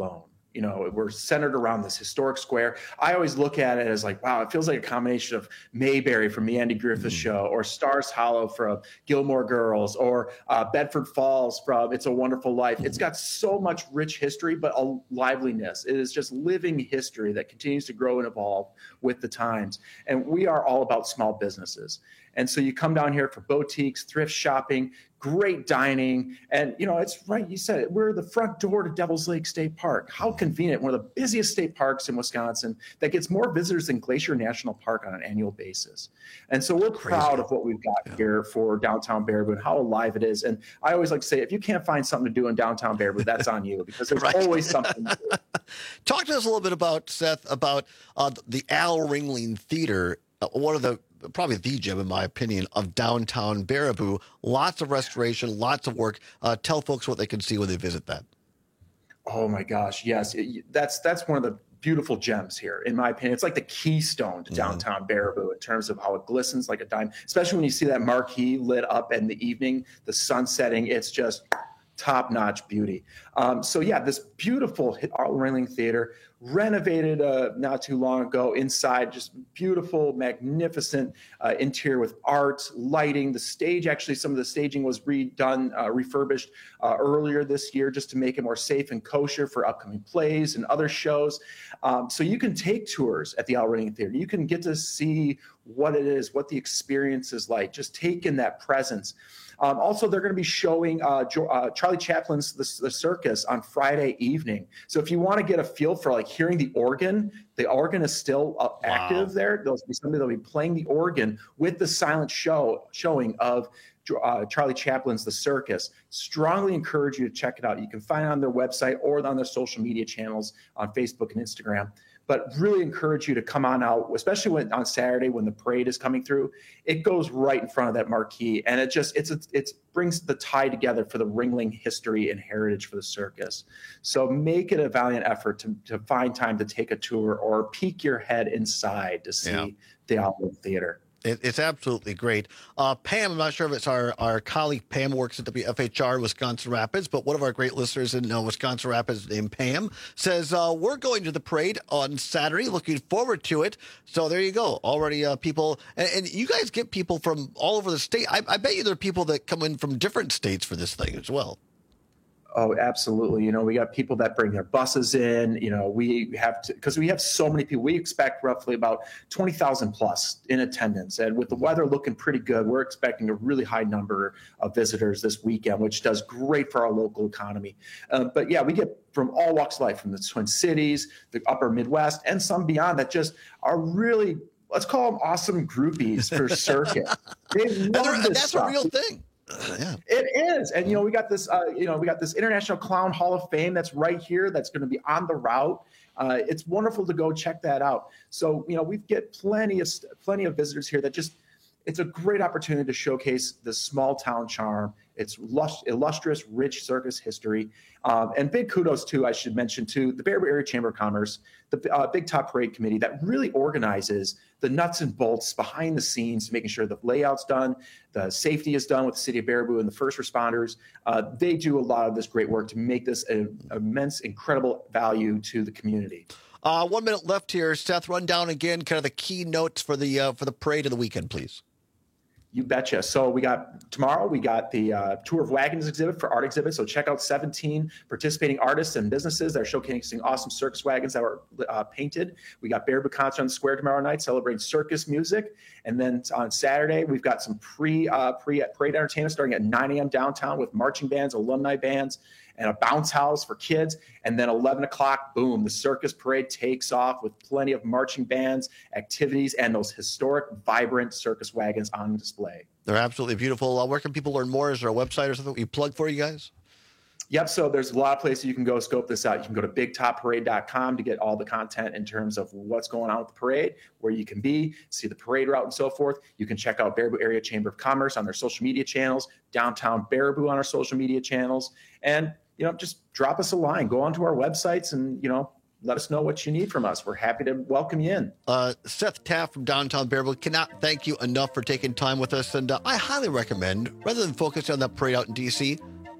You know, we're centered around this historic square. I always look at it as like, wow, it feels like a combination of Mayberry from the Andy Griffith Show, or Stars Hollow from Gilmore Girls, or Bedford Falls from It's a Wonderful Life. It's got so much rich history, but a liveliness. It is just living history that continues to grow and evolve with the times. And we are all about small businesses. And so you come down here for boutiques, thrift shopping, great dining. And, you know, it's right. You said it. We're the front door to Devil's Lake State Park. How convenient. One of the busiest state parks in Wisconsin that gets more visitors than Glacier National Park on an annual basis. And so we're proud of what we've got here for downtown Baraboo and how alive it is. And I always like to say, if you can't find something to do in downtown Baraboo, that's on you, because there's always something to do. Talk to us a little bit about, Seth, about the Al Ringling Theater, one of the probably the gem, in my opinion, of downtown Baraboo. Lots of restoration, lots of work. Tell folks what they can see when they visit that. Oh my gosh, yes. That's one of the beautiful gems here, in my opinion. It's like the keystone to downtown Baraboo in terms of how it glistens like a dime, especially when you see that marquee lit up in the evening, the sun setting. It's just top-notch beauty. So yeah, this beautiful Al Ringling Theater, renovated not too long ago inside, just beautiful, magnificent interior with art, lighting. The stage, actually, some of the staging was redone, refurbished earlier this year just to make it more safe and kosher for upcoming plays and other shows. So you can take tours at the Al Ringling Theater. You can get to see what it is, what the experience is like, just take in that presence. Also, they're going to be showing Charlie Chaplin's The Circus on Friday evening. So if you want to get a feel for like hearing the organ is still active there. There'll be somebody that'll be playing the organ with the silent showing of Charlie Chaplin's The Circus. Strongly encourage you to check it out. You can find it on their website or on their social media channels on Facebook and Instagram. But really encourage you to come on out, especially on Saturday when the parade is coming through. It goes right in front of that marquee, and it brings the tie together for the Ringling history and heritage for the circus. So make it a valiant effort to find time to take a tour or peek your head inside to see the Al Ringling Theater. It's absolutely great. Pam, I'm not sure if it's our colleague Pam works at WFHR Wisconsin Rapids, but one of our great listeners in Wisconsin Rapids named Pam says, we're going to the parade on Saturday, looking forward to it. So there you go. Already people, and you guys get people from all over the state. I bet you there are people that come in from different states for this thing as well. Oh, absolutely. You know, we got people that bring their buses in. You know, we have to, because we have so many people. We expect roughly about 20,000 plus in attendance. And with the weather looking pretty good, we're expecting a really high number of visitors this weekend, which does great for our local economy. But yeah, we get from all walks of life, from the Twin Cities, the upper Midwest, and some beyond that just are really, let's call them awesome groupies for circus. They love this That's stuff. a real thing. Yeah. It is. And, we got this, we got this International Clown Hall of Fame that's right here. That's going to be on the route. It's wonderful to go check that out. So, we get plenty of visitors here that it's a great opportunity to showcase the small town charm. It's illustrious, rich circus history. And big kudos too, I should mention too, the Baraboo Area Chamber of Commerce, the Big Top Parade Committee that really organizes the nuts and bolts behind the scenes, making sure the layout's done, the safety is done with the city of Baraboo and the first responders. They do a lot of this great work to make this an immense, incredible value to the community. 1 minute left here. Seth, run down again kind of the key notes for the parade of the weekend, please. You betcha. So tomorrow we got the Tour of Wagons exhibit for art exhibit. So check out 17 participating artists and businesses that are showcasing awesome circus wagons that were painted. We got Baraboo Concert on the Square tomorrow night celebrating circus music. And then on Saturday, we've got some parade entertainment starting at 9 a.m. downtown with marching bands, alumni bands, and a bounce house for kids. And then 11 o'clock, boom, the circus parade takes off with plenty of marching bands, activities, and those historic, vibrant circus wagons on display. They're absolutely beautiful. Where can people learn more? Is there a website or something you plug for you guys? Yep. So there's a lot of places you can go scope this out. You can go to bigtopparade.com to get all the content in terms of what's going on with the parade, where you can be, see the parade route and so forth. You can check out Baraboo Area Chamber of Commerce on their social media channels, Downtown Baraboo on our social media channels, and just drop us a line. Go onto our websites and, let us know what you need from us. We're happy to welcome you in. Seth Taft from Downtown Baraboo, cannot thank you enough for taking time with us. And I highly recommend, rather than focus on that parade out in D.C.,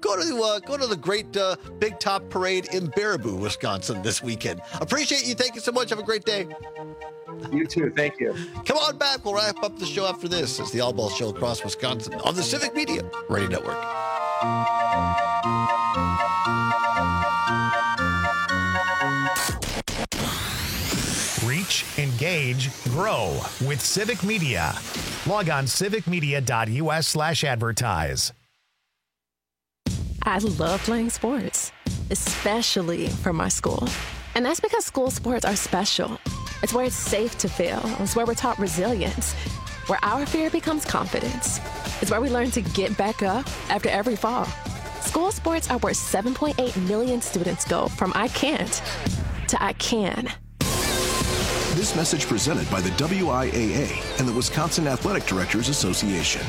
go to the great Big Top Parade in Baraboo, Wisconsin this weekend. Appreciate you. Thank you so much. Have a great day. You too. Thank you. Come on back. We'll wrap up the show after this. It's the All Ball Show across Wisconsin on the Civic Media Radio Network. Reach, engage, grow with Civic Media. Log on civicmedia.us/advertise. I love playing sports, especially for my school. And that's because school sports are special. It's where it's safe to fail. It's where we're taught resilience, where our fear becomes confidence. It's where we learn to get back up after every fall. School sports are where 7.8 million students go from I can't to I can. This message presented by the WIAA and the Wisconsin Athletic Directors Association.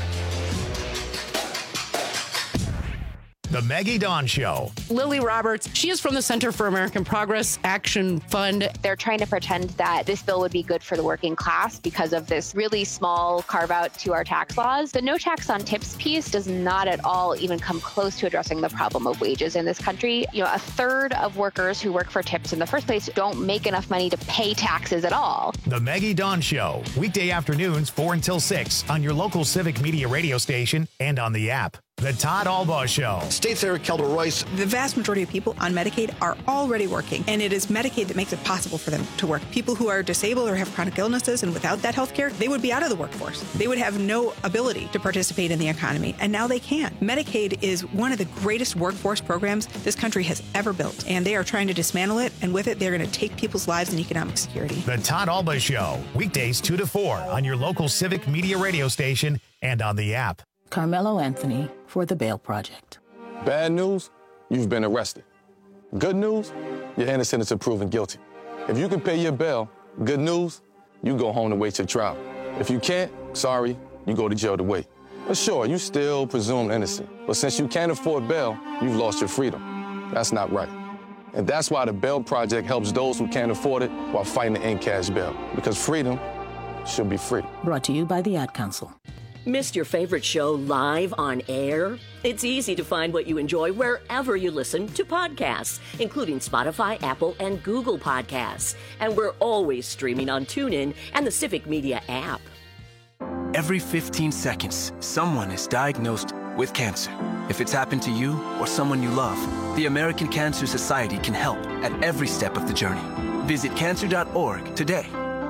The Maggie Dawn Show. Lily Roberts, she is from the Center for American Progress Action Fund. They're trying to pretend that this bill would be good for the working class because of this really small carve out to our tax laws. The no tax on tips piece does not at all even come close to addressing the problem of wages in this country. You know, a third of workers who work for tips in the first place don't make enough money to pay taxes at all. The Maggie Dawn Show, weekday afternoons 4 until 6 on your local Civic Media radio station and on the app. The Todd Albaugh Show. State Senator Kelda Royce. The vast majority of people on Medicaid are already working, and it is Medicaid that makes it possible for them to work. People who are disabled or have chronic illnesses, and without that health care, they would be out of the workforce. They would have no ability to participate in the economy, and now they can. Medicaid is one of the greatest workforce programs this country has ever built, and they are trying to dismantle it, and with it, they're going to take people's lives and economic security. The Todd Albaugh Show, weekdays 2 to 4 on your local Civic Media radio station and on the app. Carmelo Anthony for the Bail Project. Bad news, you've been arrested. Good news, you're innocent until proven guilty. If you can pay your bail, good news, you go home to wait your trial. If you can't, sorry, you go to jail to wait. But sure, you still presumed innocent. But since you can't afford bail, you've lost your freedom. That's not right. And that's why the Bail Project helps those who can't afford it while fighting to end cash bail. Because freedom should be free. Brought to you by the Ad Council. Missed your favorite show live on air? It's easy to find what you enjoy wherever you listen to podcasts, including Spotify, Apple, and Google Podcasts. And we're always streaming on TuneIn and the Civic Media app. Every 15 seconds, someone is diagnosed with cancer. If it's happened to you or someone you love, the American Cancer Society can help at every step of the journey. Visit cancer.org today.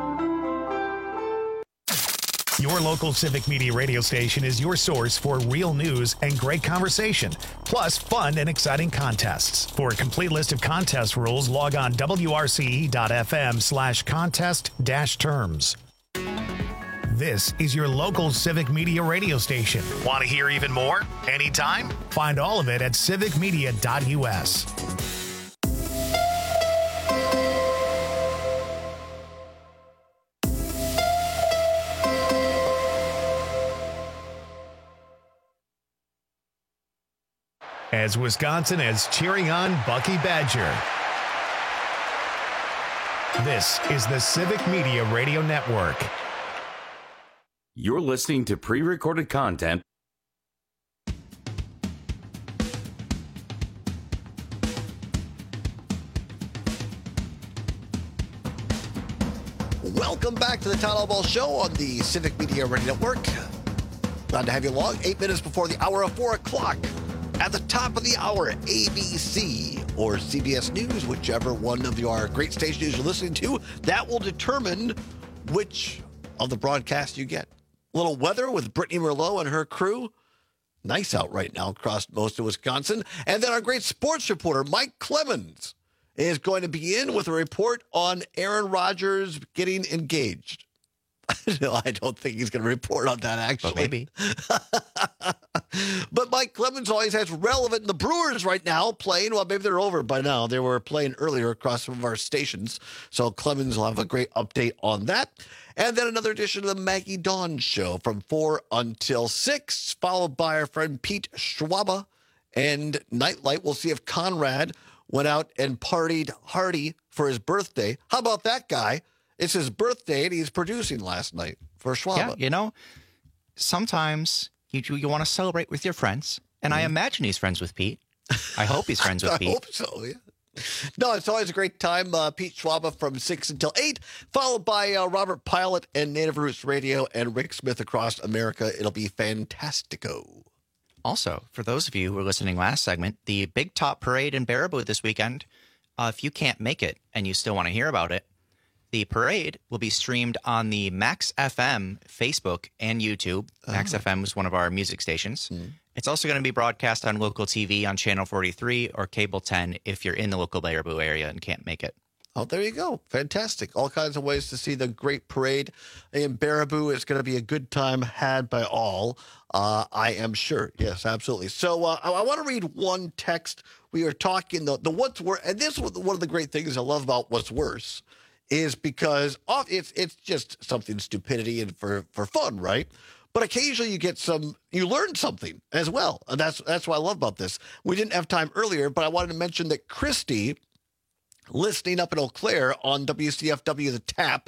Your local Civic Media radio station is your source for real news and great conversation, plus fun and exciting contests. For a complete list of contest rules, log on wrce.fm/contest-terms. This is your local Civic Media radio station. Want to hear even more? Anytime? Find all of it at civicmedia.us. As Wisconsin is cheering on Bucky Badger. This is the Civic Media Radio Network. You're listening to pre-recorded content. Welcome back to the Todd Albaugh Show on the Civic Media Radio Network. Glad to have you along. 8 minutes before the hour of 4 o'clock. At the top of the hour, ABC or CBS News, whichever one of your great stations you're listening to, that will determine which of the broadcasts you get. A little weather with Brittany Merlot and her crew. Nice out right now across most of Wisconsin. And then our great sports reporter, Mike Clemens, is going to be in with a report on Aaron Rodgers getting engaged. No, I don't think he's going to report on that, actually. But maybe. But Mike Clemens always has relevant. The Brewers right now playing, well, maybe they're over by now. They were playing earlier across some of our stations. So Clemens will have a great update on that. And then another edition of the Maggie Dawn Show from 4 until 6, followed by our friend Pete Schwaba and Nightlight. We'll see if Conrad went out and partied hardy for his birthday. How about that guy? It's his birthday, and he's producing last night for Schwaba. Yeah, you know, sometimes you want to celebrate with your friends, And I imagine he's friends with Pete. I hope he's friends with Pete. I hope so, yeah. No, it's always a great time. Pete Schwaba from 6 until 8, followed by Robert Pilot and Native Roots Radio and Rick Smith across America. It'll be fantastico. Also, for those of you who were listening last segment, the Big Top Parade in Baraboo this weekend, if you can't make it and you still want to hear about it, the parade will be streamed on the Max FM Facebook and YouTube. Max FM is one of our music stations. It's also going to be broadcast on local TV on Channel 43 or Cable 10 if you're in the local Baraboo area and can't make it. Oh, there you go. Fantastic. All kinds of ways to see the great parade in Baraboo. It's going to be a good time had by all, I am sure. Yes, absolutely. So I want to read one text. We were talking, the what's worse, and this was one of the great things I love about what's worse, is because it's just something stupidity and for fun, right? But occasionally you learn something as well. And that's what I love about this. We didn't have time earlier, but I wanted to mention that Christy, listening up in Eau Claire on WCFW The Tap,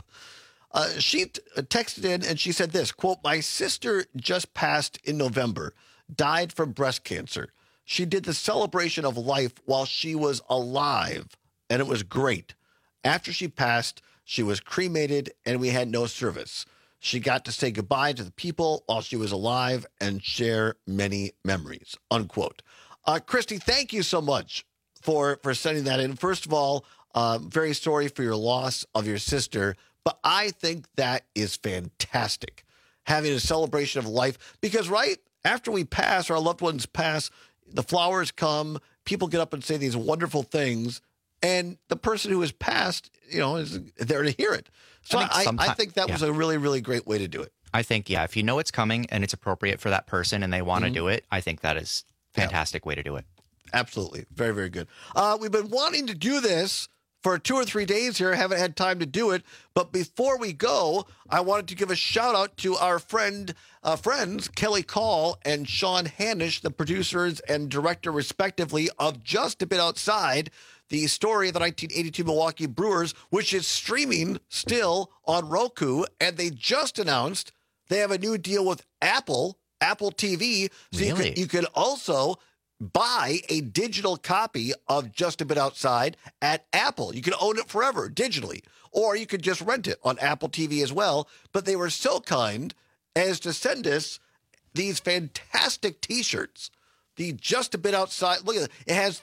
she texted in and she said this, quote, "My sister just passed in November, died from breast cancer. She did the celebration of life while she was alive, and it was great. After she passed, she was cremated and we had no service. She got to say goodbye to the people while she was alive and share many memories," unquote. Christy, thank you so much for sending that in. First of all, very sorry for your loss of your sister, but I think that is fantastic, having a celebration of life, because right after we pass, our loved ones pass, the flowers come, people get up and say these wonderful things, and the person who has passed, is there to hear it. So I think that was a really, really great way to do it. I think, if you know it's coming and it's appropriate for that person and they want to do it, I think that is a fantastic way to do it. Absolutely. Very, very good. We've been wanting to do this for 2 or 3 days here. Haven't had time to do it. But before we go, I wanted to give a shout out to our friends, Kelly Call and Sean Hanish, the producers and director, respectively, of Just a Bit Outside, the story of the 1982 Milwaukee Brewers, which is streaming still on Roku. And they just announced they have a new deal with Apple TV. So Really? you can also buy a digital copy of Just a Bit Outside at Apple. You can own it forever digitally, or you could just rent it on Apple TV as well. But they were so kind as to send us these fantastic T-shirts. The Just a Bit Outside. Look at it. It has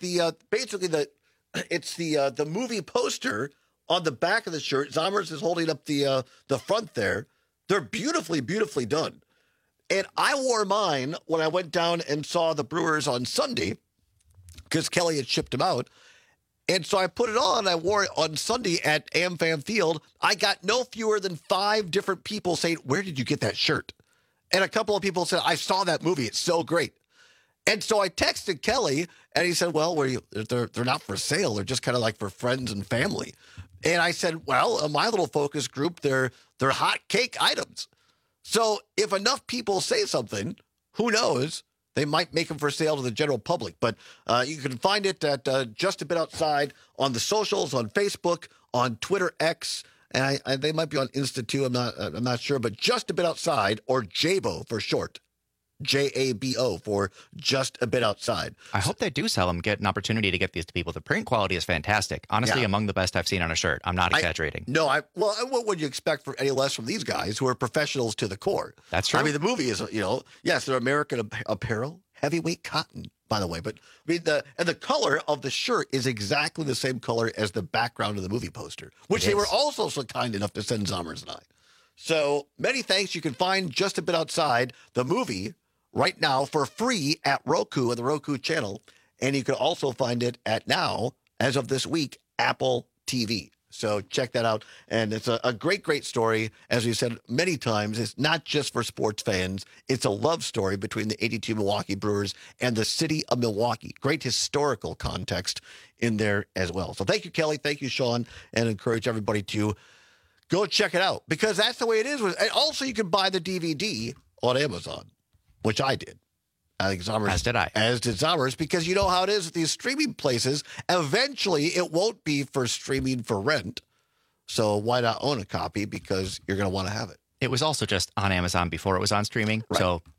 the movie poster on the back of the shirt. Zommers is holding up the front there. They're beautifully, beautifully done. And I wore mine when I went down and saw the Brewers on Sunday because Kelly had shipped them out. And so I put it on. I wore it on Sunday at AmFam Field. I got no fewer than 5 different people saying, "Where did you get that shirt?" And a couple of people said, "I saw that movie. It's so great." And so I texted Kelly, and he said, "Well, they're not for sale. They're just kind of like for friends and family." And I said, "Well, in my little focus group, they're hot cake items. So if enough people say something, who knows? They might make them for sale to the general public." But you can find it at Just a Bit Outside on the socials, on Facebook, on Twitter X, and they might be on Insta too. I'm not sure, but Just a Bit Outside, or JABO for short. JABO for Just a Bit Outside. I hope they do sell them, get an opportunity to get these to people. The print quality is fantastic. Honestly, among the best I've seen on a shirt. I'm not exaggerating. What would you expect for any less from these guys who are professionals to the core? That's true. I mean, the movie is, yes, they're American Apparel, heavyweight cotton, by the way. But I mean, the color of the shirt is exactly the same color as the background of the movie poster, which they were also so kind enough to send Zommers and I. So many thanks. You can find Just a Bit Outside, the movie, right now for free at Roku and the Roku channel. And you can also find it at now, as of this week, Apple TV. So check that out. And it's a great, great story. As we said many times, it's not just for sports fans. It's a love story between the 82 Milwaukee Brewers and the city of Milwaukee. Great historical context in there as well. So thank you, Kelly. Thank you, Sean. And encourage everybody to go check it out, because that's the way it is. And also, you can buy the DVD on Amazon, which I did. I think Zommers, as did I. As did Zommers, because you know how it is with these streaming places. Eventually, it won't be for streaming for rent. So why not own a copy? Because you're going to want to have it. It was also just on Amazon before it was on streaming. Right. So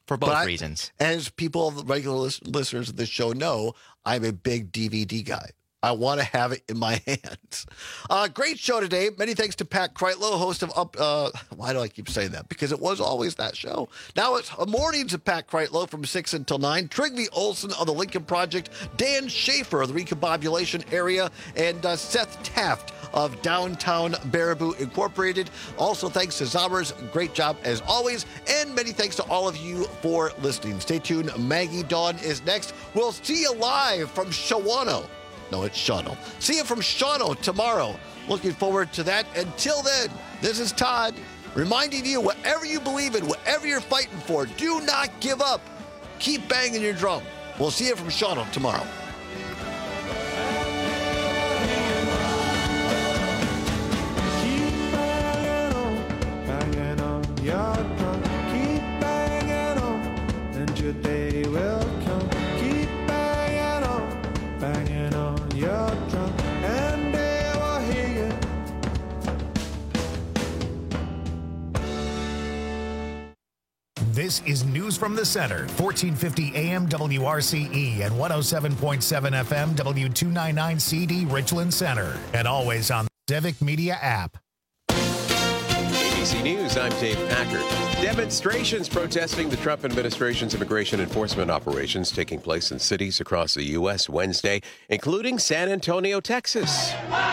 For both reasons. As people, regular listeners of this show know, I'm a big DVD guy. I want to have it in my hands. Great show today. Many thanks to Pat Kreitlow, host of why do I keep saying that? Because it was always that show. Now it's mornings of Pat Kreitlow from 6 until 9. Trygve Olson of the Lincoln Project. Dan Schaefer of the Recombobulation Area. And Seth Taft of Downtown Baraboo Incorporated. Also thanks to Zommers. Great job as always. And many thanks to all of you for listening. Stay tuned. Maggie Dawn is next. We'll see you live from Shawano. No, it's Shawano. See you from Shawano tomorrow. Looking forward to that. Until then, this is Todd reminding you, whatever you believe in, whatever you're fighting for, do not give up. Keep banging your drum. We'll see you from Shawano tomorrow. Banging on your drum. Keep banging on, and your day will come. Keep banging on, banging on your drum, and they will hear you. This is News from the Center, 1450 AM WRCE and 107.7 FM W299 CD Richland Center, and always on the Civic Media app. ABC News, I'm Dave Packard. Demonstrations protesting the Trump administration's immigration enforcement operations taking place in cities across the U.S. Wednesday, including San Antonio, Texas.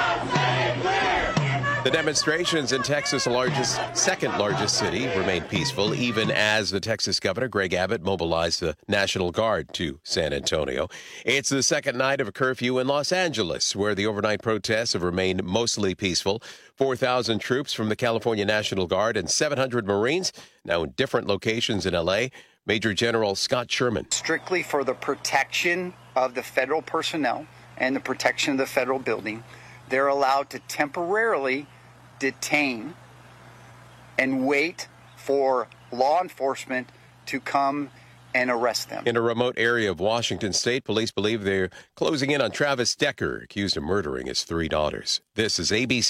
The demonstrations in Texas' second largest city remained peaceful, even as the Texas governor, Greg Abbott, mobilized the National Guard to San Antonio. It's the second night of a curfew in Los Angeles, where the overnight protests have remained mostly peaceful. 4,000 troops from the California National Guard and 700 Marines now in different locations in L.A. Major General Scott Sherman. Strictly for the protection of the federal personnel and the protection of the federal building, they're allowed to temporarily detain and wait for law enforcement to come and arrest them. In a remote area of Washington state, police believe they're closing in on Travis Decker, accused of murdering his 3 daughters. This is ABC.